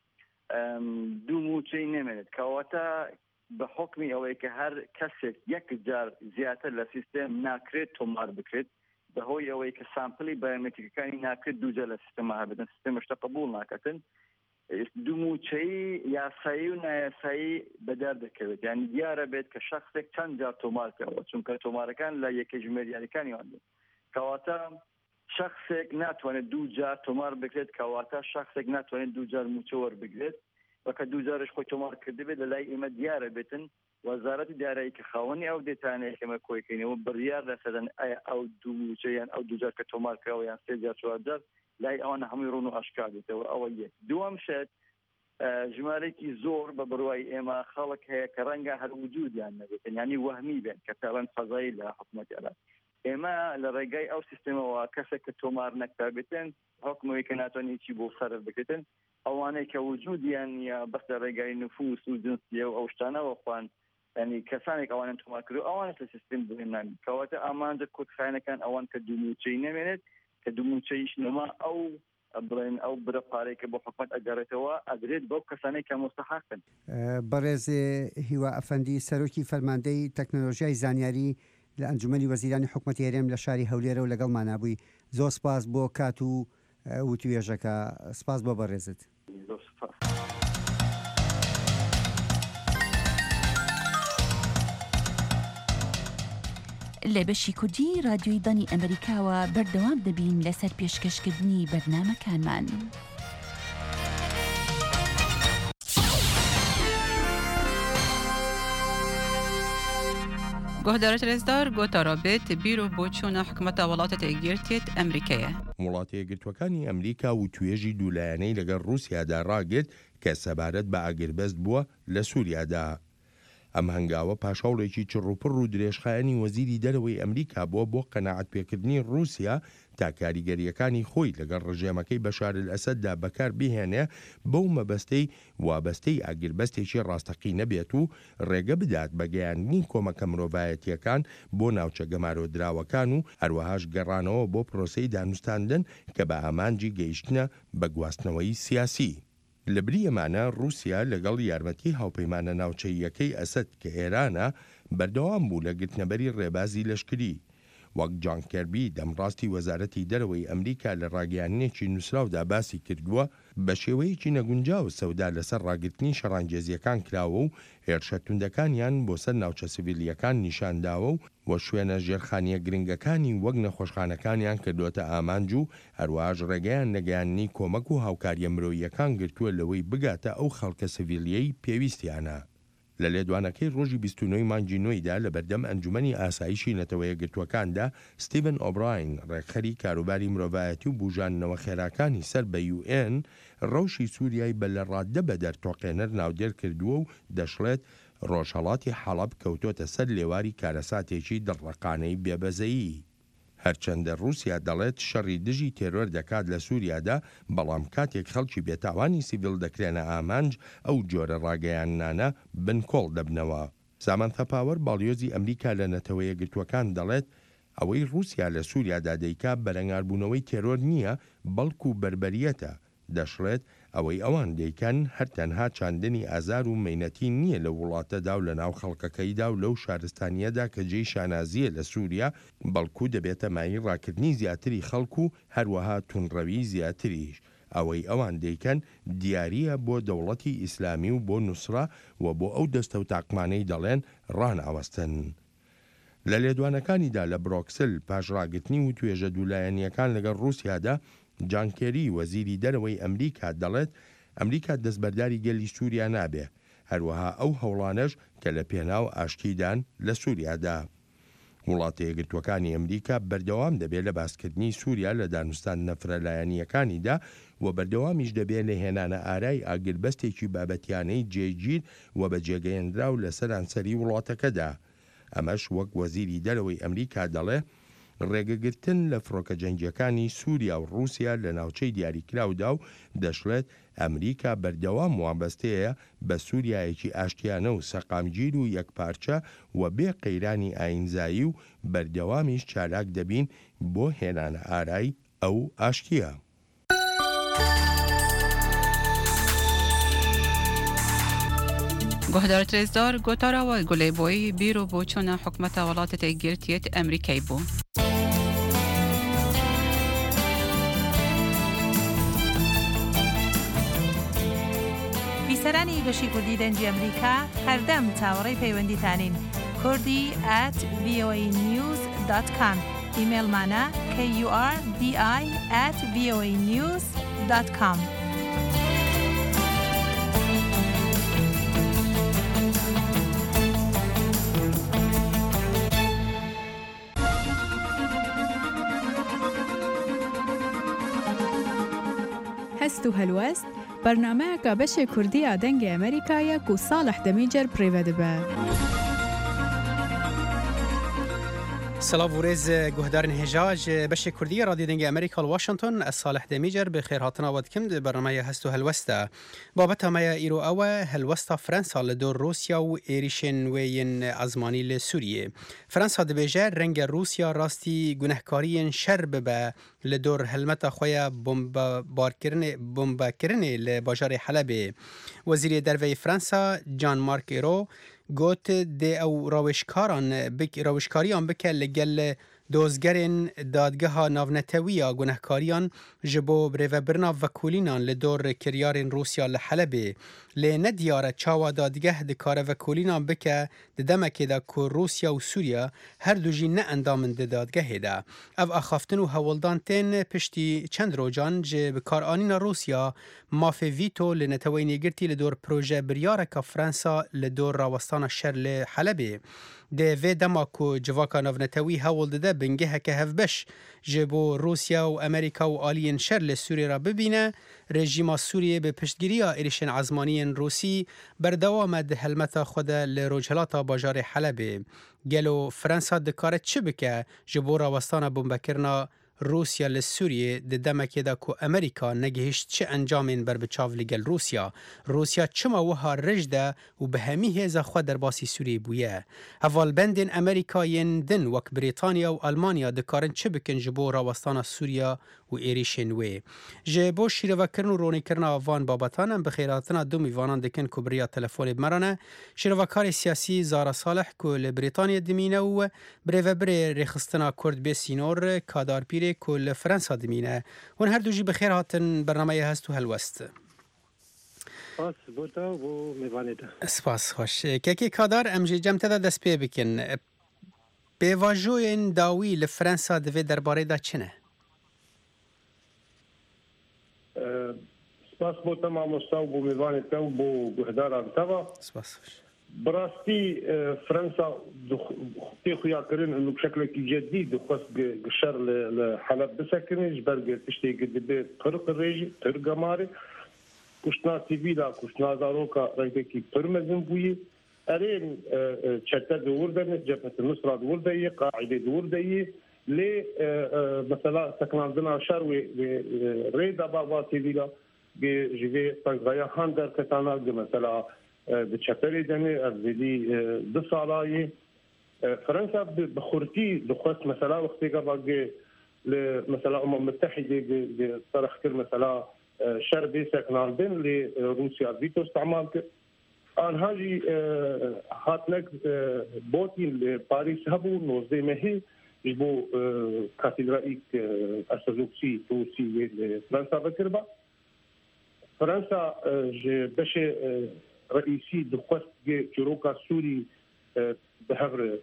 دوو موچەی نەمێنێت کەواتە بە حکمی ئەوەیە کە هەر کەسێک یەک جار زیاتر لە سیستەم ناکرێت تۆمار بکرێت بەهۆی ئەوەی کە سامپڵی بایۆمێتریکەکانی ناکرێت دووجار لە سیستەمە هەبێتن سیستەمەشتە قبوڵ ناکەتن دوو موچەی یاسایی و نایاسایی بەدار دەکەوێت یعنی دیارە بێت کە شخصێک چەند جار تۆمار کەوە چونکە تۆمارەکان لە یەکە ژمێریارەکانی وان کەواتە شخصێک ناتوانێت دوو جار تۆمار بکرێت کەواتە شخصێک ناتوانێت دوو جار موچە وەربگرێت وەکە دوو جارش خۆی تۆمار کردبێت لە لای ئێمە دیارە بێتن وەزارەتی دارایی کە خاوەنی ئەو دێتانەیە کەمە کۆیکەینەوە بڕیار لەسەدەن ئایا ئەو دوو موچەیان ئەو دوو جار کە تۆمار کراوە یان سێ جار چوار جار لای ئەوانە هەمووی ڕوون و ئاشکار بێتەوە ئەوە یەک دووەم شت ژمارەیەکی زۆر بە بڕوای ئێمە خەڵک هەیە کە ڕەنگە هەر وجودیان نەبێتن ینی وەهمی بێن کە پێڵەن فەزایی لە حکوومەتی ئەلات ئێمە لە ڕێگای ئەو سیستەمەوە کەسێک کە تۆمار نەکرابێتن حکمەوەی کە ناتوانێت هیچی بۆ سەرف بکرێتن ئەوانەی کە وجودیان یا بەس لە ڕێگای نفوس و جنسیە و ئەو شتانەوە خوان ینی کەسانێک ئەوانن تۆمار کرد ئەوانە لە سیستم بهێنان کەواتە ئامانجە کورتخایەنەکان ئەوان کە دوو موچەی نەمێنێت کە دوو موچەیش نەما ئەو بڵێن ئەو برە پارێکە بۆ حکومەت ئەگەڕێتەوە ئەدرێت بۆ کەسانەی کە مستەحقن. بەڕێز هیوا ئەفەندی سەرۆکی فەرماندەی تەکنۆلۆژیای زانیاری لە ئەنجومەنی وەزیرانی حکومەتی هەرێم لە شاری هەولێرە و لەگەڵمان بووی زۆر سپاس بۆ کات و وتوێژەکە سپاس بۆ بەڕێزت. لە بەشی کوردی رادیۆی دانی ئەمریکاوە بەردەوام دەبین لەسەر پێشکەشکردنی بەرنامەکانمان. گۆهدارە رێزدار گۆتە ڕابێت بیر و بۆ چوونە حکومەتە وڵاتە یەکگرتوێت ئەمریکایە. وڵاتە یەکگرتوەکانی ئەمریکا و توێژی دوولایەنەی لەگەڵ رووسیادا ڕاگرت کە سەبارەت بە ئاگربەست بووە لە سووریادا. ئەم هەنگاوە پاشاوڵێکی چڕوپڕ و درێژخایەنی وەزیری دەرەوەی ئەمریکا بووە بۆ قەناعەت پێکردنی رووسیا تا کاریگەریەکانی خۆی لەگەڵ ڕژێمەکەی بەشار الئەسەددا بەکار بهێنێ بەو مەبەستەی وابەستەی ئاگربەستێکی ڕاستەقی نەبێت و ڕێگە بدات بە گەیاندنی کۆمەکە مرۆڤایەتیەکان بۆ ناوچە گەمارۆدراوەکان و هەروەهاش گەڕانەوە بۆ پرۆسەی دانوستاندن کە بە ئامانجی گەیشتنە بە گواستنەوەی سیاسی. لە بری ئەمانە رووسیا لەگەڵ یارمەتی هاوپەیمانە ناوچەیەکەی ئەسەد کە ئێرانە بەردەوام بوو لە گرتنەبەری ڕێبازی لەشکری وەک جان کەربی دەمڕاستی وەزارەتی دەرەوەی ئەمریکا لە ڕاگەیانێکی نووسراودا باسی کردووە بە شێوەیەکی نەگونجاو سەودا لەسەر ڕاگررتنی شەڕانگێزیەکان کراوە و هێرشە توندەکانیان بۆ سەر ناوچە سڤیلیەکان نیشانداوە و وە شوێنە ژێرخانیە گرنگەکانی وەک نەخۆشخانەکانیان کردوتە ئامانج و هەروەهاش ڕێگەیان نەگەیاننی کۆمەک و هاوکاریە مرۆییەکان گرتووە لەوەی بگاتە ئەو خەڵکە سڤیلیەی پێویستیانە. لە لێدوانەکەی ڕۆژی بیست و نۆی مانگی نۆیدا لە بەردەم ئەنجومەنی ئاسایشی نەتەوەیە گرتوەکاندا ستیڤن ئۆبراین ڕێکخەری کاروباری مرۆڤایەتی و بوژاننەوە خێراکانی سەر بە یو ئێن ڕەوشی سووریای بە لە ڕاددە بە دەرتۆقێنەر ناودێر کردووە و دەشڵێت ڕۆژهەڵاتی حەڵەب کەوتۆتە سەر لێواری کارەساتێکی دڕەقانەی بێبەزەیی. هەرچەندە رووسیا دەڵێت شەڕی دژی تێرۆر دەکات لە سووریادا، بەڵام کاتێک خەڵکی بێتاوانی سیڤیل دەکرێنە ئامانج ئەو جۆرە ڕاگەیانانە بنکۆڵ دەبنەوە. سامانتا پاوەر باڵیۆزی ئەمریکا لە نەتەوەیە گرتوەکان دەڵێت ئەوەی رووسیا لە سووریادا دەیکا بەرەنگاربوونەوەی تێرۆر نییە، بەڵکو بربەریەتە. دەشڵێت ئەوەی ئەوان دەیکەن هەرتەنها چاندنی ئازار و مەینەتی نییە لە وڵاتەدا و لە ناو خەڵکەکەیدا و لەو شارستانیەدا کە جێی شانازیە لە سووریا، بەڵکو دەبێتە مای ڕاکردنی زیاتری خەڵکو و هەروەها تونڕەوی زیاتریش. ئەوەی ئەوان دەیکەن دیاریە بۆ دەوڵەتی ئیسلامی و بۆ نووسرا و بۆ ئەو دەستە و تاقمانەی دەڵێن ڕاناوەستن. لە لێدوانەکانیدا لە برۆکسل پاشڕاگرتنی و توێژە دوولایەنیەکان لەگەڵ رووسیادا، جان کێری وەزیری دەرەوەی ئەمریکا دەڵێت ئەمریکا دەستبەرداری گەلی سووریا نابێ، هەروەها ئەو هەوڵانەش کە لە پێناو ئاشتیدان لە سووریادا. وڵاتە یەکگرتووەکانی ئەمریکا بەردەوام دەبێت لە باسکردنی سووریا لە دانوستان نەفرەلایەنیەکانیدا و بەردەوامیش دەبێت لە هێنانە ئارای ئاگربەستێکی بابەتیانەی جێگیر و بە جێگەیەندرا و لە سەرانسەری وڵاتەکەدا. ئەمەش وەک وەزیری دەرەوەی ئەمریکا دەڵێ ڕێگەگرتن لە فڕۆکە جەنگیەکانی سووریا و رووسیا لە ناوچەی دیاریکراودا و دەشڵێت ئەمریکا بەردەوام وابەستەیە بە سووریایەکی ئاشتیانە و سەقامگیر و یەکپارچە و بێ قەیرانی ئاینزایی و بەردەوامیش چالاک دەبین بۆ هێنانە ئارای ئەو ئاشتیە. گۆهدار ترێزدار گۆتاراوە گولێبۆی بیرۆ بۆ چۆنە حکومەتە وڵاتە تێگرتیێت ئەمریکای بوو. بیسەرانی گەشی کوردی دەنجی ئەمریکا هەردەم چاوەڕێی پەیوەندیتانین. کوردی ئەت ڤی ئۆ ای نیوز دات کام ئیمێلمانە کە یو ئار دی ئای ئەت ڤی ئۆ ای نیوز دات کام. هەست و هەلوەست بەرنامەیەکە بەشێ کوردیە دەنگی ئەمریکایە و ساڵح دەمیجەر پڕێوە دەبە. سلااو و ڕێز گوهدارن هێژاج بەشێ کوردی رادیۆ دەنگی ئەمریکا واشنگتن ئە ساڵح دەمیجەر بەخێر هاتنەوە دکم بەرنامەیە هەست و هەلوەستە. بابەتەمەیە ئیرۆ ئەوە هەلوەستا فرەنسا لە دۆر رووسیا و ئێریشێن وێین ئەزمانی لە سووریێ. فرەنسا دەبێژە ڕەنگە رووسیا ڕاستی گونەهکاریên شەر ببە لە دۆر هەلمەتە خۆیان بۆمبەکردنێ لە باژارێ حەلەبێ. وەزیرێ دەرڤەی فرەنسا جان مارک ئێرۆ گوت دێ ئەو ڕاوشکاریان بکە لەگەل دۆزگەرên دادگەها ناونەتەویە گونەهکاریان ji bo birêvebirina vekolînan li dor kiryarên Rûsya li Helebê. Lê nediyare çawa dadgeh dikare vekolînan bike di demekê de ku Rûsya û Sûriya her du jî neendamin di dadgehê de. Ev axaftin û hewildan tên piştî çend rojan ji bikaranîna Rûsya mafê vîto li neteweyên yêgirtî li dor proje biryareka Fransa li dor rawestana şer li Helebê. Dê vê dema ku civaka navnetewî hewil dide bingeheke hevbeş ji bo Rûsya û Amerîka û aliyên şer li Sûriyê re bibîne, rejîma Sûriyê bi piştgiriya êrişên ezmaniyên Rûsî berdewam e di helmeta xwe de li rojhilata bajarê Helebê. Gelo Fransa dikare çi bike ji bo rawestana bombekirina روسیا لسوریه د دمکه دا کو امریکا نگهشت چه انجامین بر بچاو لگل روسیا روسیا چما وها رجده و به همی هزا خود در باسی سوریه بویه هوال بندین امریکاین دن وک بریتانیا و آلمانیا دکارن چه بکن جبو راوستان سوریا و ایریشن وی جبو شیرو کرن و رونی کرن آوان بابتانم بخیراتنا دو میوانان دکن کبریا تلفون بمرانه شیروکار سیاسی زارا صالح کو لبریتانیا دمینه و بریو بری رخصتنا کرد به سینور کادار پیره کو لفرانسا دمینه ون هر دو جی بخیر هاتن برنامه هست و هلوست سپاس بودا و میوانیده سپاس خوش که که کادار امجی جمع دا دست پی بکن به واجوین داوی لفرانسا دوی درباره دا چنه؟ سپاس بو تمام مستوى بو ميزان تو بو بهدار تبع سپاس براستي فرنسا خطي خويا كرين انه بشكل جديد خاص قشر لحلب بسكن جبر تشتي قد طرق الريجي ترقى ماري كشنا سيفيلا كشنا زاروكا ريكي برمزن بوي ارين تشتا دور دني جبهه النصره دور دي قاعده دور دي لي مثلا سكن عندنا شروي ريدا بابا سيفيلا جوي طنقايا هاندر كتانا مثلا بتشابري دني ارزيدي دصالاي فرنسا بخورتي دخلت مثلا وقتي قبل مثلا الامم المتحده صار كل مثلا شربي سكن عندنا لروسيا فيتو استعمال ان هاجي هاتنك بوتي لباريس هبو نوزي مهي جبو كاتدرائيك أرثوذكسي روسي فرنسا بكربا فرنسا باش رئيسي دخوست جروكا سوري بهفر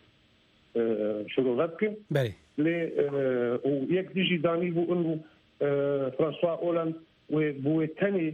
شروغاتك بلي لي ويك ديجي داني بو انه فرانسوا اولاند وبو تاني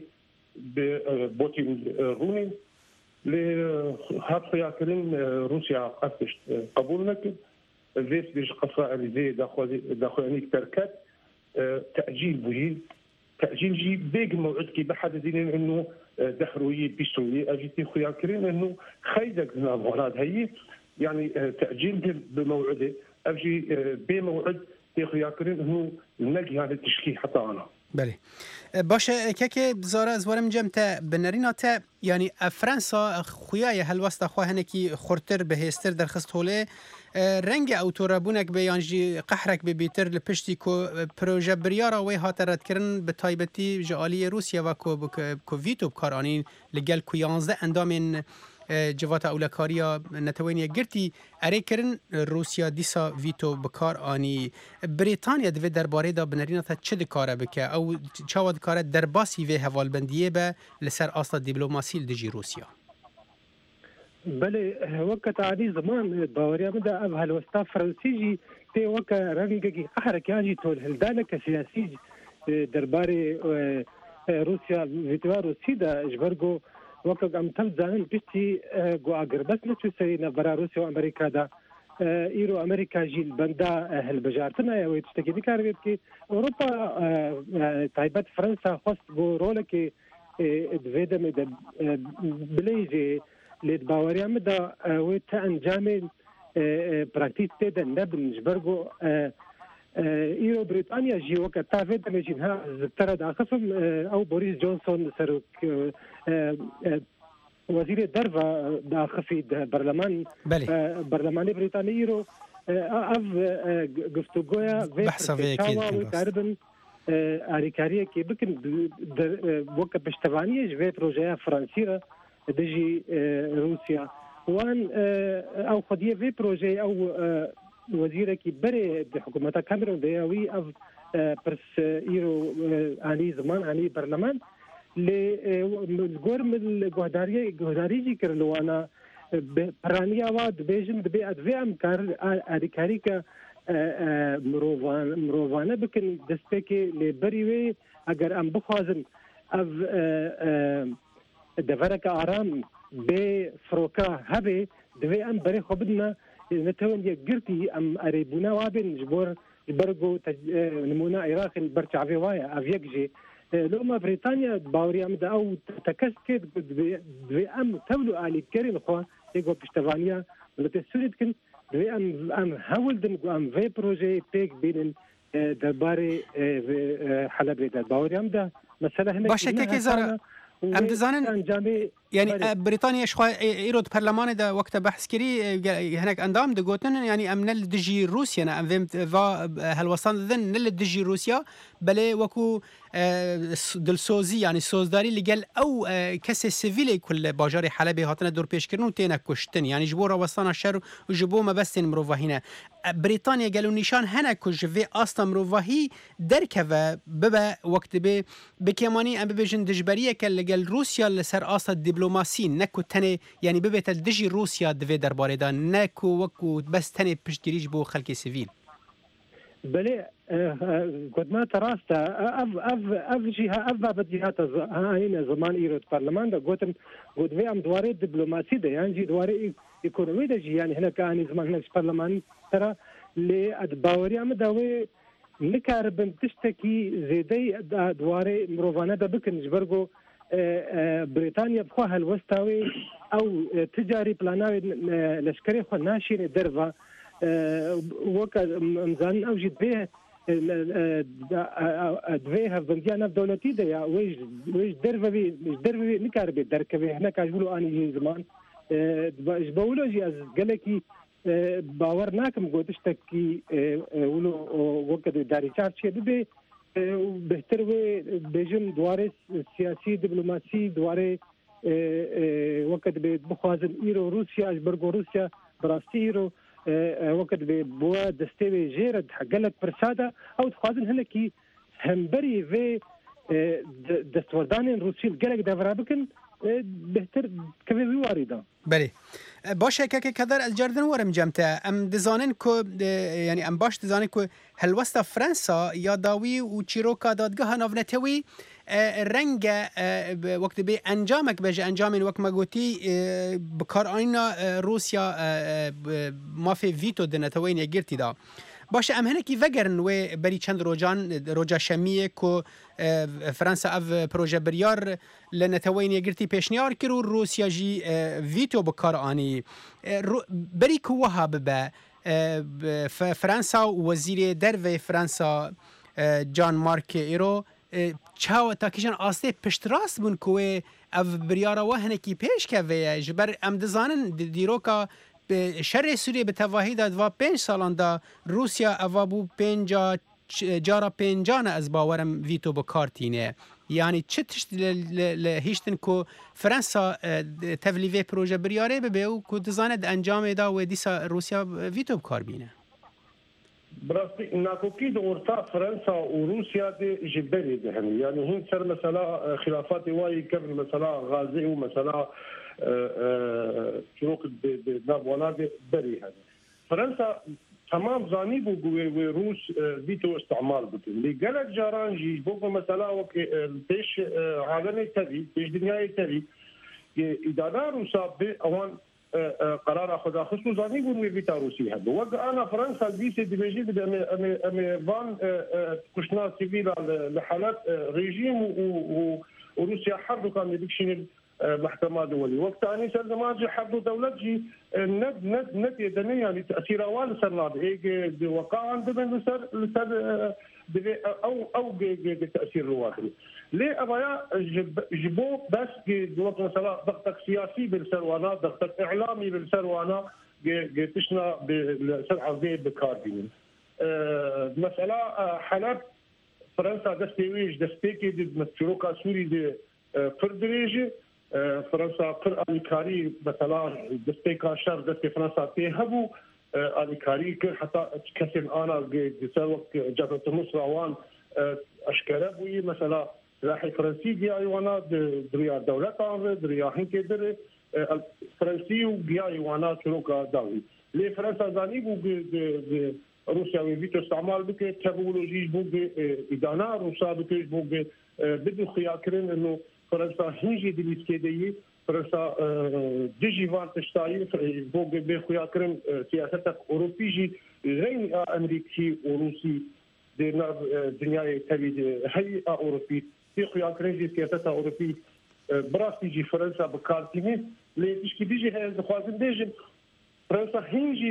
بوتي روني لي هات خياكرين روسيا قصدش قبولنك الفيس بيش قصة اللي داخل تركات تأجيل بوجي تأجيل جي بيج موعد كي بحد دين انه دحروي بيسوي اجيتي خويا كريم انه خيدك نظرات هي يعني تأجيل بموعده اجي بموعد تي خويا كريم انه نلقي هذا التشكيل حتى انا بله باشه که که بزاره از وارم جمع تا بنرینا تا یعنی فرانسا خویای هلوست خواه هنکی خورتر به هستر در خست هوله رنگ اوتورابونک به یانجی قحرک به بیتر لپشتی کو پروژه بریارا وی هاترد کرن به تایبتی جالی روسیا و کو ویتو بکارانین لگل کو یانزده اندامین جوات اولکاریا نتوینی گرتی اری کرن روسیا دیسا ویتو بکار آنی بریتانیا دوی درباره دا بنرین تا چه دکاره بکه او چاوا دکاره در باسی وی حوالبندیه به لسر اصلا دیپلوماسی لدجی روسیا بله وقت عادي زمان باوريا مدى أبها الوسطى فرنسيجي تي وقت رنجي قحرك ياجي تول هلدانك سياسي درباري روسيا فيتوار روسي دا جبرغو وقت عم تلزان بيشتي جو اگر بس نتو سينا برا روسيا وامريكا دا ايرو امريكا جيل بندا هالبجارتنا يا ويت تشتكي دي كاربيت كي اوروبا تايبات فرنسا خاص جو رولك دفيدا مد بليجي لید باوریا مدا و تا انجام پراکتیس تدا نبن جبرگو ایرو بریتانیا جی وقت تافید مجینها زتر داخفم او بوریس جونسون سروک وزیر دروا داخفی برلمان برلمانی بریتانی ایرو اف گفتگویا بحثا في اكيد تقريبا اريكاريه كي بكن وقت بشتبانيه جوي بروجيا فرنسيه دجي روسيا وان او خديه في بروجي او وزيره كي بري بحكومه كاميرون دياوي اف برس ايرو اني زمان اني برلمان لغور من الجهداريه جهداريجي كرلو انا برانيا واد بيجن دبي ادفي امكار اديكاريكا مروفان مروفانه بكن دستكي لبريوي اگر ام بخوازن اف دفرك آرام بفروكا هبه دوي ام بري خبدنا نتوان يقرتي ام اريبونا وابن جبور جبرقو نمونا عراق برشعبي وايا افيكجي لوما بريطانيا باوري ام دا او تكسكت دوي ام تولو آلي كرين خوا يقو بشتفانيا ولتسولد كن دوي ام ام هولدن ام في بروجي بيك بين دەربارەی حەلەبێ دا باوەریام دا مەسەلە هەنێک باشە کێکێ زارە ئەم دەزانن ینی بریتانیا شخوا ئیرۆ پەرلەمانێدا وەکتە بەحسکردی هەنێک ئەندام دەگوتن ینی ئەم نە لە دژی رووسیانە ئەم هەلوەستان دەدەن نە لە دژی رووسیا بەلێ وەکو دڵسۆزی ینی سۆزداری لەگەل ئەو کەسێ سڤیلێ کول لە باژاری حەلەبێ هاتنە دوورپێشکردن و تێنە کوشتن ینی ji bo rawestana şer û ji bo mebestên mirovahî ne Brîtanya gel û nîşan hene ku ji vê asta mirovahî derkeve bibe wek dibe bikêmanî em bibêjin dijberiyeke ligel Rusya li ser asta dîplomasî ne ku tenê yanî bibête dijî Rusya divê derbarê da ne ku wekû bes tenê piştgirî ji bo xelkê sivîl بله گوتما تراسته اف اف اف جهه اف بابت جهات هاین زمان ایراد پارلمان دا گوتم گوتوی ام دواره دیپلماسی ده یعنی دواره اکونومی ده جی یعنی هنا کانی زمان هنا پارلمان ترى لی ادباوری ام داوی نکاربن تشتکی زیدی دواره مروانه ده بکن جبرگو بريطانيا بخوا هالوستاوي او تجاري بلاناوي لشكري خو ناشين درفا وكا مزان او جد به دوی هفدنجانا دولتی ده یا ویش ویش درفا بی درفا بی نکار بی درکوی هنا کاجولو آنی زمان جبولو جی از گلکی باور ناکم گوتش تکی ولو وكا داری چار چیه بی بهتر و بجم دواره سیاسی دیپلماسی دواره وقت به بخوازن ایرو روسیا برگو روسیا براستی ایرو وقت به بوا دستوی جیرد حقلت پرساده او تخوازن هنکی همبری و دستوردان روسی گلک دورا بکن بهتر كيف واردة. بله. باشه که که کدر از جردن ورم جمته ام دزانن کو یعنی ام باش دزانن کو هلوستا فرانسا یا داوی و چیروکا دادگاه نافنتوی رنگ وقت به انجامک بجه انجام وقت مگوتی بکار آینا روسیا ما فی ویتو دنتوین یگرتی دا. باشه ام هنکی وگرن و بری چند روجان روجا شمیه کو فرانسا اف پروژه بریار لنتوین یگرتی پیشنیار کرو روسیا جی ویتو بکار آنی بری کو وها ببه فرانسا وزیر درو فرانسا جان مارک ایرو چاو تاکیشان آسته پشت راست بون کوه اف بریارا و هنکی پیش که ویه جبر ام دزانن دیروکا شر سوریه به تواهی داد و پنج سالان دا روسیا اوابو پنجا جارا پنجانه از باورم ویتو بکارتینه یعنی چه تشت لهیشتن که فرانسا تولیوه پروژه بریاره ببه و که دزاند انجام دا و دیسا روسیا ویتو بکار بینه براستی ناکوکی د اورتا فرانسا او روسیا د جبري ده يعني هين سر مثلا خلافات واي كم مثلا غازي ومثلا شروق بنابونا بري هذا فرنسا تمام زاني بو روس بيتو استعمال بتن اللي قالك جارانجي بو مثلا وك بيش عالمي تبي بيش دنياي تبي اداره روسا اوان قرار اخذ خصوصا زاني بو بيتا روسي هذا وقع انا فرنسا بيسي دي بيجي ام ام فان كشنا سيفيل لحالات ريجيم وروسيا حرب كان يدكشين محكمة دولية وقت أني سر زمان حرب دولتي ند ند ند يدني يعني تأثير أول سر إيه وقع عندنا لسر لسر أو أو تأثير رواتي ليه أبايا جبو بس وقت مثلا ضغطك سياسي بالسروانا ضغطك إعلامي بالسروانا تشنا بالسرعة ذي بكاردين مسألة حلب فرنسا دستيويج دستيكي دي مشروكا سوري دي فردريجي فرنسا پر آلیکاری مثلا دسته کاشر دسته فرنسا تهبو آلیکاری که حتی کسی آنا در وقت جبهه النصره وان اشکره بوی مثلا سلاح فرنسی گیای وانا دریا دولت آن دریا هنگ در فرنسی و گیای وانا چروکا داوی لی فرنسا زانی بو روسیا ویتو استعمال بکه تکنولوژی بو ادانه روسا بکه بو بدو خیاکرین انه فرنسا هنجي دليسكيدي فرنسا ديجي فان تشتاي بوغ بخويا كرم سياستك اوروبيجي غير امريكي وروسي دي دنيا تبي هي اوروبي في خويا كرم سياستها اوروبي براسيجي فرنسا بكارتيني ليش كي بيجي هذا خوازن ديجي فرنسا هنجي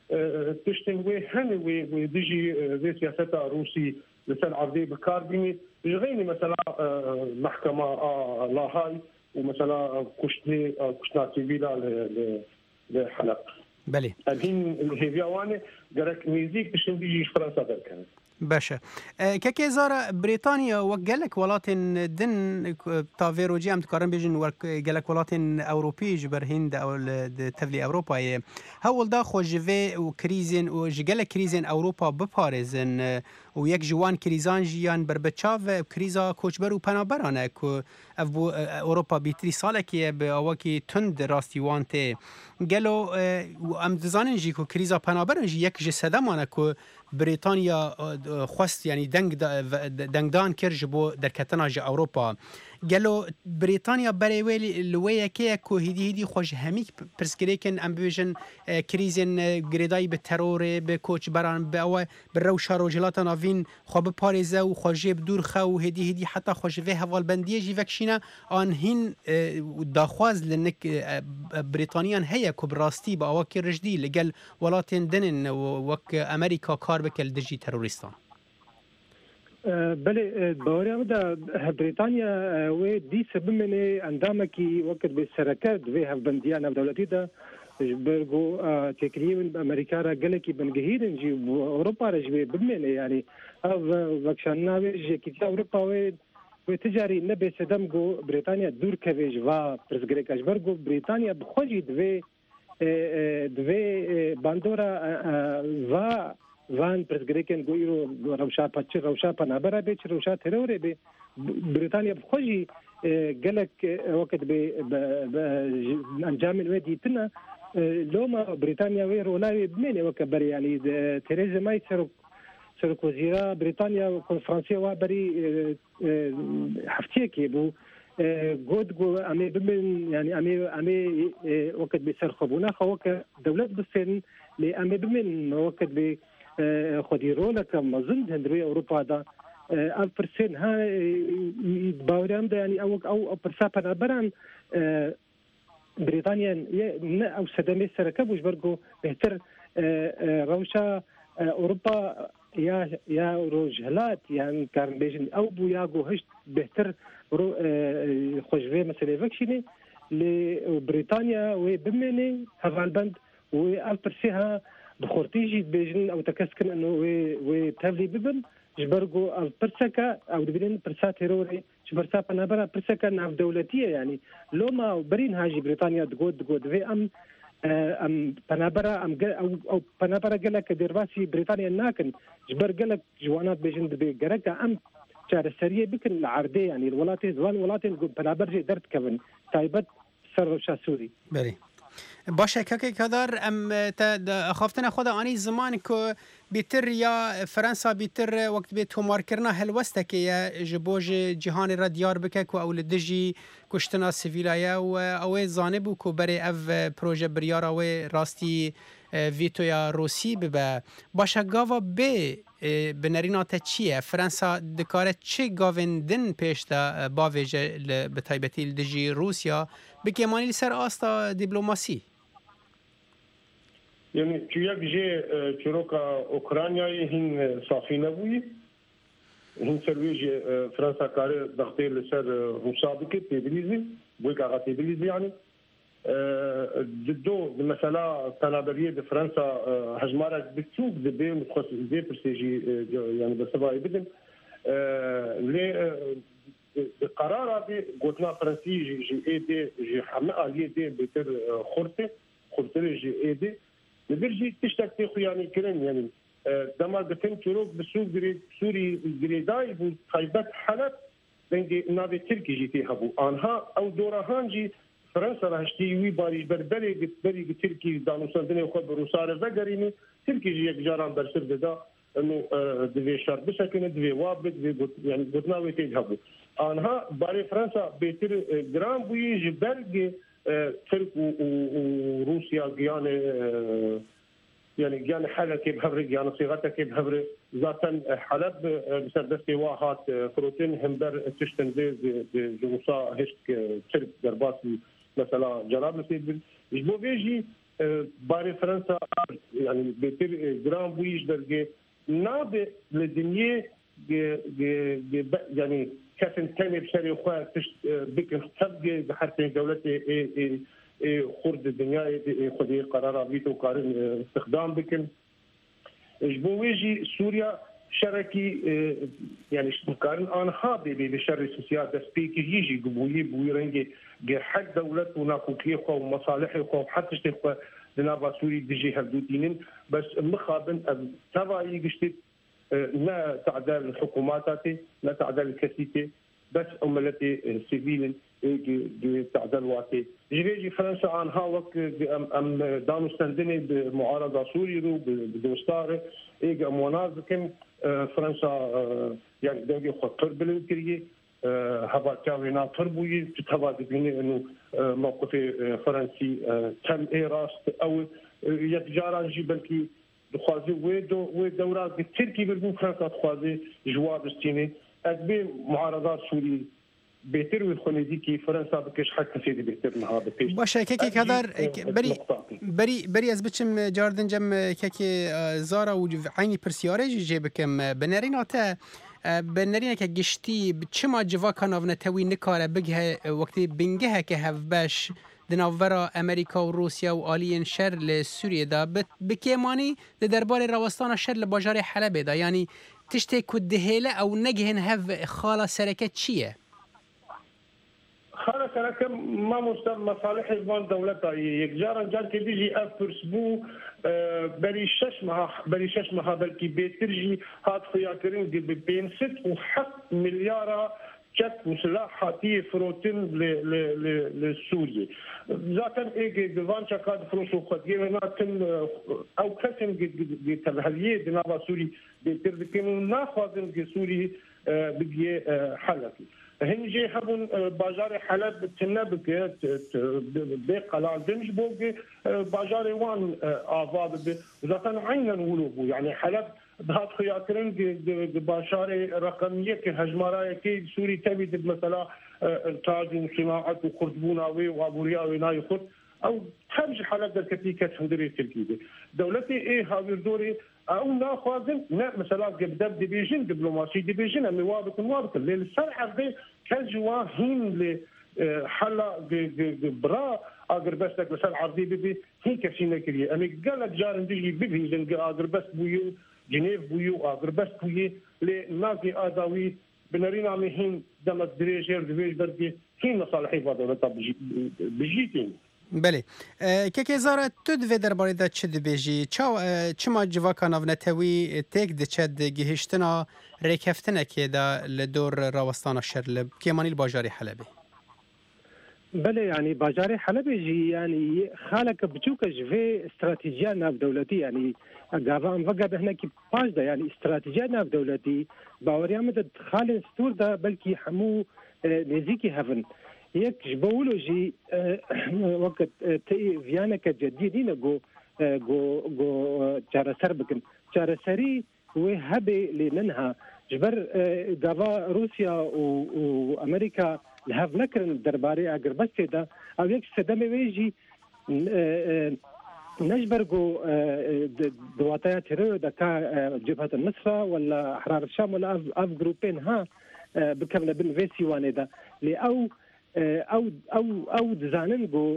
تشتن وي هن وي ديجي زي سياسه روسي لسان عرضي بكاربيني غيني مثلا محكمه لاهاي ومثلا كشتي كشنا سيفيلا لحلب بله الحين الهيفيواني قالك ميزيك باش نجي فرنسا بركان باشه كاكي زارا بريطانيا وقالك ولاتن دن تافيرو جي ام تقارن بيجن قالك ولاتن اوروبي جبر هند او تفلي اوروبا هول دا خو جوي وكريزن وجقال كريزن اوروبا بباريزن ويك جوان كريزان جيان بربتشاف كريزا كوچبر وبنابرانا كو افو اوروبا بيتري سالكي باواكي تند راستي وانتي قالو ام دزانن جي كو كريزا بنابرن جي يك جسدمانه كو بريطانيا خواست يعني دنگ دنگدان کرج بو درکتنا جا اوروبا قالو بريطانيا بري ويلي لويا كي كو هدي هدي خوش هميك برسكريكن امبيجن كريزن غريداي بالترور بكوتش بران باو بالروشا روجلاتا نافين خو بباريزا وخوجيب دور خو هدي هدي حتى خوش في هوال بنديه جي فكشينا ان هين داخواز لنك بريطانيا هي كو براستي باو كي رجدي لقال ولاتن دنن وك امريكا كار بكل دجي تروريستان بله باوري امدا بريطانيا و دي سبب من اندامكي وقت بالشركات وها بنديانا دولتي ده برغو تقريبا امريكا را غلكي بنغهيرن جي اوروبا رجبي بمن يعني او وكشنا جي كي اوروبا و وتجاري نبي سدمغو بريطانيا دور كويج وا برزغريكاج برغو بريطانيا بخوجي دوي دوي باندورا وا وان پرزګریکن ګویرو روشا پچ روشا پنابره به روشا تروري به بريطانيا بخوجي قالك وقت ب انجام الوادي تنا لوما بريطانيا ويرولاوي بمن وقت بري يعني تيريزا ماي سرك سرك وزيرة بريطانيا فرنسيا وبري حفتيكي بو جود جو امي بمن يعني امي امي وقت بيسرخبونا وقت دولة بالسن لامي بمن وقت ب خودی رولا کم مزند هندوی اوروبا دا ال پرسن ها باورام دا يعني او او پرساپنا بران بريطانيا او سدمي سركبوش برغو بهتر روشا اوروبا يا يا روجهلات يعني كان بيجن او بو ياغو هشت بهتر خوجوي مثلا فكشني لبريطانيا وبمني هفالبند والبرسيها بخورتيجي بيجن او تكسكن انه و تافلي ببن جبرغو البرسكا او دبلين برسات هيروري جبرسا بنابرا برسكا ناف دولتيه يعني لو ما برين هاجي بريطانيا تقود تقود في ام ام بنابرا ام او او بنابرا قالك ديرباسي بريطانيا ناكن جبر قالك جوانات بيجن بقرقه ام شار السريه بكن العرضيه يعني الولاتين زوال ولاتين بنابر جي درت كفن تايبت سر سوري بري باشه كاكي كدار ام اخافتنا خدا اني زمان كو بيتر يا فرنسا بيتر وقت بيت همار كرنا هلوستك يا جبوج جهان را ديار بك او لدجي كشتنا سيفيلايا او زانب كو بري اف بروجي بريارا و راستي فيتو يا روسي ببا باشه غاوا بي بنرينا تشيه فرنسا دكاره چه گاوين دن پيشتا باوج بتايبتي لدجي روسيا بكيماني سر استا دبلوماسي يعني چيك جي چروكا اوكرانيا هين صافي نبوي هين سرويج فرنسا كار ضغطي لسر روسا بك تبليزي بوكا غاتبليزي يعني ضدو المسألة تنابرية بفرنسا هجمارك بتسوق دبي متخصص دي برسيجي يعني بسبا يبدن لي القرار هذا قلنا فرنسي جي جي اي دي جي حماء لي دي بتر خرطي خرطي جي اي دي نبرجي تشتك تيخو يعني كرن يعني دما بتن تروك بسوق دري سوري دريداي بخيبت حلب بين نابي تركي جي تيهبو انها او دورهان جي فرنسا راشتي وي باري بربري بري تركي دانوسندني خو بروسار زغريني تركي جي جاران برسر ده انه دبي شرط بشكل دبي وابد يعني قلنا ويتيهبو انها باري فرنسا بيتر جرام بوي جبرج ترك وروسيا جيانه يعني جيانه حاله كيف بهبر جيانه صيغتها كيف بهبر ذاتا حلب بسدستي واحات فروتين همبر تشتن زي جوسا هيك ترك درباسي مثلا جناب السيد جبو بيجي باري فرنسا يعني بيتر جرام بويش درجة ناب للدنيا يعني كاسن تاني بشري أخوة تشت بكن تبقى حتى دولتي خرد الدنيا خذي قرار بيتو قارن استخدام بكن جبويجي سوريا شركي يعني قارن أنا هابي بشر السياسة دسبيكي يجي جبوي بوي رنجي حق دولته ناكوكي خو ومصالحي خو حتى شتخو لنابا سوري ديجي هردوتينين بس مخابن تبع يجي لا تعدل الحكوماتاتي لا تعدل الكسيتي بس أملتي سيفيل تعدل واتي جيجي فرنسا عن هاوك أم دانو ستندني بمعارضة سوري بدوستاري إيجي أمونازكم فرنسا يعني دوجي خطر بالكريه هبا كاوي ناطر بوي تتبع دبيني إنه موقف فرنسي تم إيه راست أو يتجارة جي بلكي دخوازي ويدو ودورات التركي بالبو فرنسا دخوازي جواب استيني أكبر معارضات سوري بهتر والخنيديكي فرنسا بكش حتى سيدي بهتر نهار بيش باشه كيكي كدار بري بري بري از بچم جاردن جم كيكي زارا و عيني برسياري جي بكم بنرينا تا بنرينا كجشتي بچما جوا كانونا توي نكاره بگه وقتي بنگه که هف باش دناورا امریکا و روسیا و آلین شر لسوریه دا بکیمانی درباره روستان شر لباجار حلب دا یعنی تشتی کدهیله او نگهن هف خاله سرکت چیه؟ خاله سرکت ما مستر مصالح الوان دولتا یک جارا جان که دیجی افرس بو بری شش ماه بری شش ماه بلکی بیترجی هات خیاکرین دی بین ست و حق میلیارا كت مسلحاتي فروتين لسوريا ذاك ايجي ديفان شكاد فروسو خدينا تم او كتم تبهليه دنا سوري بتركن ناخذن سوري بيجي حلب هنجي حبون بازار حلب تنبك بقلال دمج بوجي بازار وان افاد ذاك عينا نقولوا يعني حلب بهات خياطرين باشاري رقميه كهجمارا كي سوري تبي مثلا انتاج وصناعه وخردبوناوي وابورياوي نايخد او تمشي حالات الكتيكه هندري تركيبه دولتي ايه هاوير دوري او ناخذ مثلا قبل ديفيجن دبلوماسي ديفيجن امي وابط وابط للسرعه دي كالجوا هين حلا برا اگر بس لك مثلا عرضي بيبي هي كسينا كريه امي قالت جار ندي بيبي اگر بس بيو جنيف بويو اغربس بوي لناقي اداوي بنرينا مهين دمت دريجر دبيج برجي هي مصالحي فضلتا بجيتين بله كيكي زاره تود في درباره دا تشد بيجي چاو چما جواكا ناونتوي تيك د چد گهشتنا ريكفتنا كده لدور راوستان الشر كيماني الباجاري حلبي بله يعني باجاري حلبي جي يعني خالك بچوك جفي استراتيجيه ناف دولتي يعني قاوام وقع بهنا كي باش دا يعني استراتيجيه ناف دولتي باوريا مدد خالد ستور دا بلكي حمو نزيكي هفن يك جبولو جي وقت تي فيانا كجديدين جو جو جو جارسر بكن جارسري وهبي لننها جبر قاوا روسيا وامريكا لهاف نكرن درباري اگر بس دا او يك سدمي ويجي نجبرجو دواتايا تيرو دكا جبهة النصرة ولا أحرار الشام ولا أف, أف جروبين ها بكمل بالفيسي واندا لي أو أو أو أو دزاننجو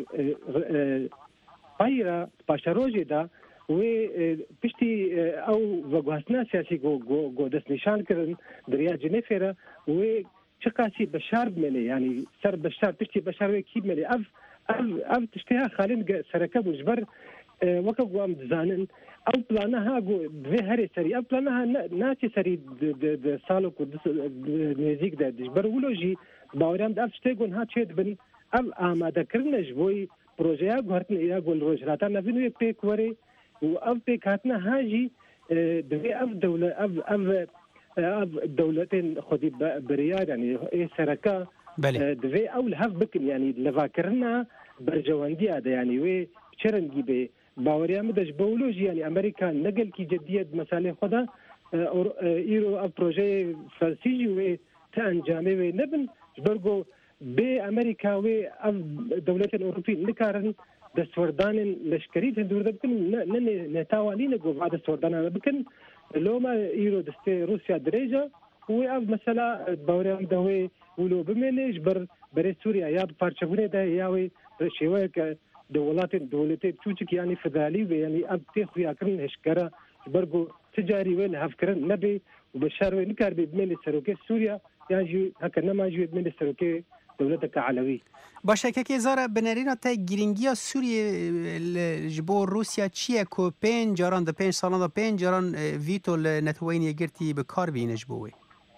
غير باشروجي دا و بشتي أو وجهتنا سياسي جو جو جو دس نشان كرن دريا جنيفرا و شقاسي بشار مني يعني سر بشار بشتي بشار كيب مني أف أف أف تشتها خالين سركب وجبر وكو قام دزانن أو بلانها جو في هري سري أو بلانها ناتي سري د سالك ود نزيك ده جبر ولوجي باورام ده تشتيجون ها تشيد بن أف آماده كرنا جوي بروجيا غرتن يا قول روجراتا نبينو بيك وري وأف بيك هاتنا هاجي دفي أف دولة أف أف أف دولتين خدي بريار يعني إيه سركا دفي أول هف بكن يعني لفاكرنا برجواندي هذا يعني وي شرنجي بي باوريا مدج بولوجي يعني أمريكا نقل كي جديد مسألة خدا إيرو أف بروجي فلسيجي وي تأنجامي وي نبن برجو بأمريكا وي أف دولتين أوروبيين نكارن دستوردان لشکری هندور بکن نه نتاوانین گو بعد دستوردان بکن لو ما ايرو دست روسيا درجه و اف مثلا باوريام دوي ولو بمنج بر بر سوريا يا بارچبونه ده ياوي شويه ك دولات دولتي تشوك يعني فدالي يعني اب تخويا كن هشكره برغو تجاري وين هفكرن نبي وبشار وين كار بمن سروكي سوريا يعني هكذا ما جوي من سروكي دولتك علوي باشه که زاره بنرینه تا گرینگیا سوریه جبور روسیا چیه کو پنج جاران ده پنج سالان ده پنج جاران ویتو نتوینی گرتی به کار بینش بوی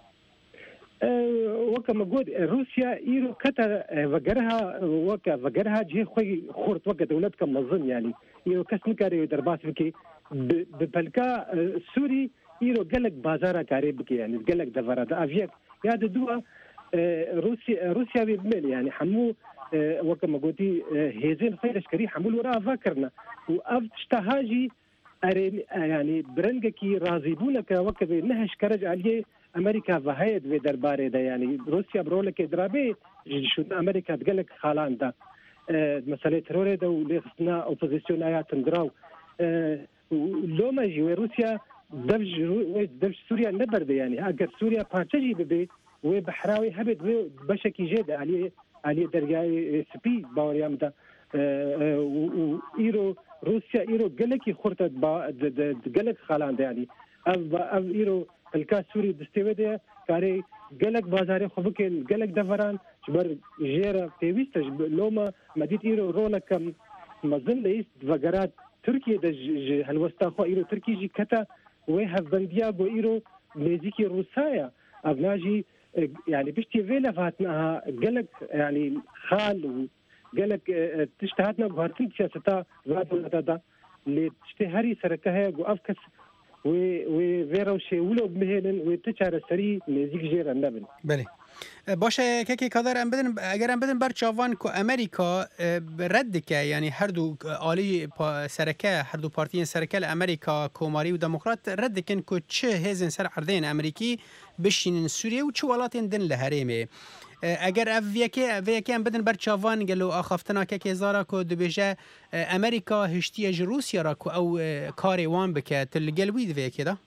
وكما قلت روسيا ايرو كتا وقرها وكا وقرها جي خوي خورت وكا دولتك منظم يعني ايرو كاس نكاري درباس بكي ببلكا سوري ايرو قالك بازارا كاري بكي يعني قالك دفرا دا افيك يا دوا روسيا روسيا بيبمل يعني حمو وكما قلتي هيزين خير اشكري حمول وراها فاكرنا واف تشتهاجي يعني برنجكي راضيبونك وكبي نهش كرج عليه امريكا وهيد في درباره ده يعني روسيا برولك درابي شو امريكا تقلك خالان ده مساله ترور ده ولخصنا اوبوزيسيون ايات تندراو لو ما جي روسيا دبج دبج سوريا نبرد يعني اگر سوريا بارتجي ببي وبحراوي هبد بشكي جد عليه عليه درجاي سبي باوريام ده وايرو روسيا ايرو قالك خرطه قالك خالان ده يعني اف اف ايرو الكاس سوري دستيوده كاري قالك بازاري خبكن قالك دفران جبر جيرا تيويست لوما مديت ايرو رولا كم مظن ليس فقرات تركيا ده هالوستا خو ايرو تركي جي كتا ويهف بندياغو ايرو ميزيكي روسايا ابناجي يعني بشتي فيلا فاتناها قالك يعني خال قالك تشتهاتنا بهارتين سياستا غادو دا اللي تشتهري سركها وافكس و و ویروشه ولو بمهنن و تچاره سری نزیک جیر اندبن بله باشه که که کادر ام بدن اگر ام بدن بر چاوان کو امریکا رد که یعنی هر دو عالی سرکه هر دو پارتی سرکل امریکا کوماری و دموکرات رد کن کو چه هزن سر عردین امریکی بشینن سوریه و چه ولاتین دن لهریمه اگر اویکی اویکی ام بدن بر چاوان گلو آخفتنا که که زارا کو دبیجه امریکا هشتی ج روسیا را کو او کاری وان بکه تلگلوید ویکی دا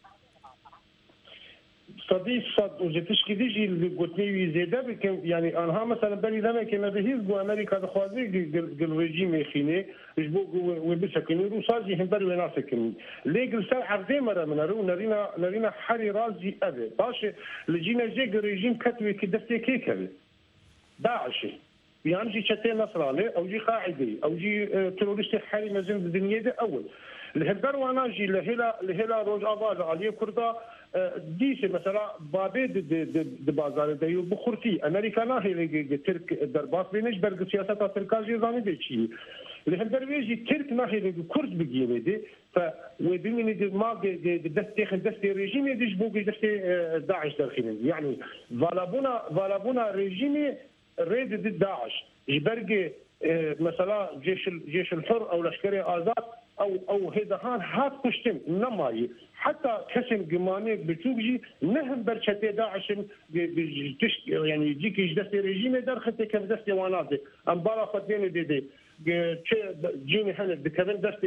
صديق صد وجتش كديجي اللي قلتني زياده بكم يعني انا مثلا بالي لما كنا بهيز جو امريكا دخوازي قال ريجيم يخيني جبو وبسكن روساجي هم بر وناسكن ليجل سال عرضي مره من رو نرينا نرينا حري رازي ابي باش لجينا جي ريجيم كتوي كدفتي كيكه داعش يعني جي شتي نصراني او جي قاعدي او جي تروريستي حالي مازال الدنيا ده اول الهبر وانا جي لهلا لهلا روج اباز علي كردا ديش مثلا بابي د بازار د یو بخورتي امریکا نه هي ترک درباس بینش برګ سیاست ترکا جی زاني دي شي له درويجي ترک نه هي کورد بگیره دي ف و بمن د ما د دست دست رژیم دي بوګ دست داعش داخلين يعني فالابونا فالابونا رژیم ريد د داعش يبرګ مثلا جيش جيش الحر او لشكري آزاد او او هدهان هات قشتم نماي حتى كسم جماني بتوجي نهم برشتي داعش يعني يجيك يجدس ريجيم درختي كيف دست وانادي امبارح فتين دي دي جيني هنا بكذا دست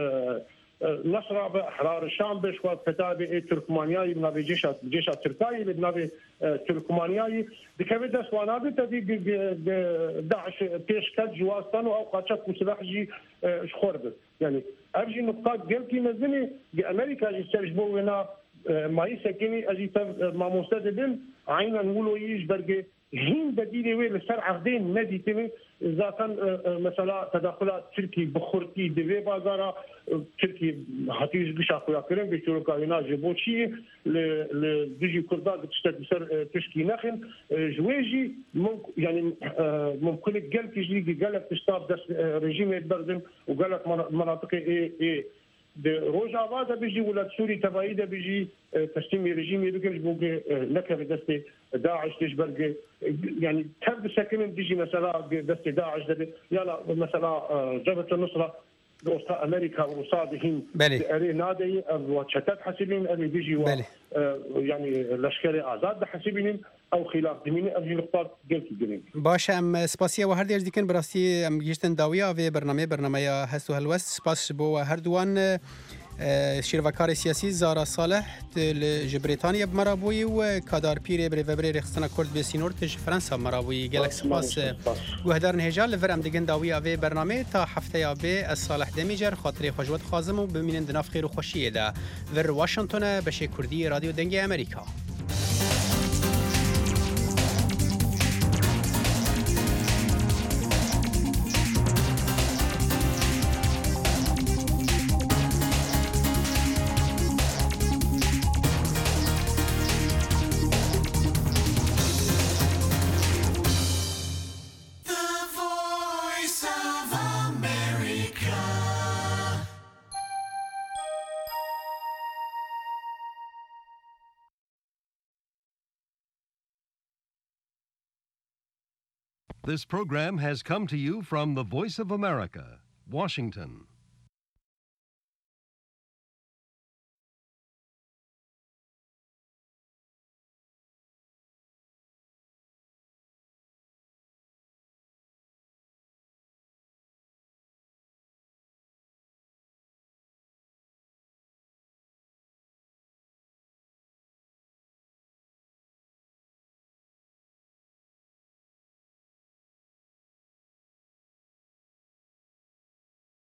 نصر احرار الشام بشوات كتابي تركمانياي بنابي جيش جيش تركاي بنابي تركمانياي بكذا دست وانادي تدي داعش بيش كات جواستان او قاچاق وسلاح جي شخورد يعني ارجي نقاط قلتي مزني بامريكا يسترجبوا هنا ما سكني اجي ما مستدبن عينا نقولوا يجي برقي هين بديلي وين لسر عقدين نادي تمي اذا كان مثلا تدخلات تركي بخورتي دبي بازارا تركي هاتيش بشا خويا كريم بيشتروا كاينا جيبوشي لديجي كرداد تشتد بسر تشكي نخن جويجي ممكن يعني ممكن قال تجي قال لك تشتاب دس رجيم يتبردن وقال لك مناطق ايه ايه روجا بعد بيجي ولاد سوري تبعيده بيجي تسليم رجيم يدكش بوق نكر دست داعش تجبر يعني تبدا ساكن بيجي مثلا دست داعش يلا مثلا جبهه النصره وسط امريكا وصادهم بله اري نادي وشتات حسبين اللي بيجي بله يعني لشكر ازاد حسبين او خلاف دمين ابي نقطه قلت جرين باشه ام سپاسیه و هر دیگر دیکن براستی ام گیشتن داویا و برنامه برنامه هستو هلوست سپاس بو هر دوان شیروکار سیاسی زارا صالح لبریتانیا بمرابوی و کادار پیر بری وبری رخصنا کرد به سینور تج فرانسا مرابوی گلک سپاس گهدار نهجال لور ام دیگن داویا و برنامه تا هفته یا به صالح دمیجر خاطر خوشوت خازم و ببینن دناف خیر و خوشیه ده ور واشنگتن بشه کردی رادیو دنگ امریکا. This program has come to you from the Voice of America, Washington.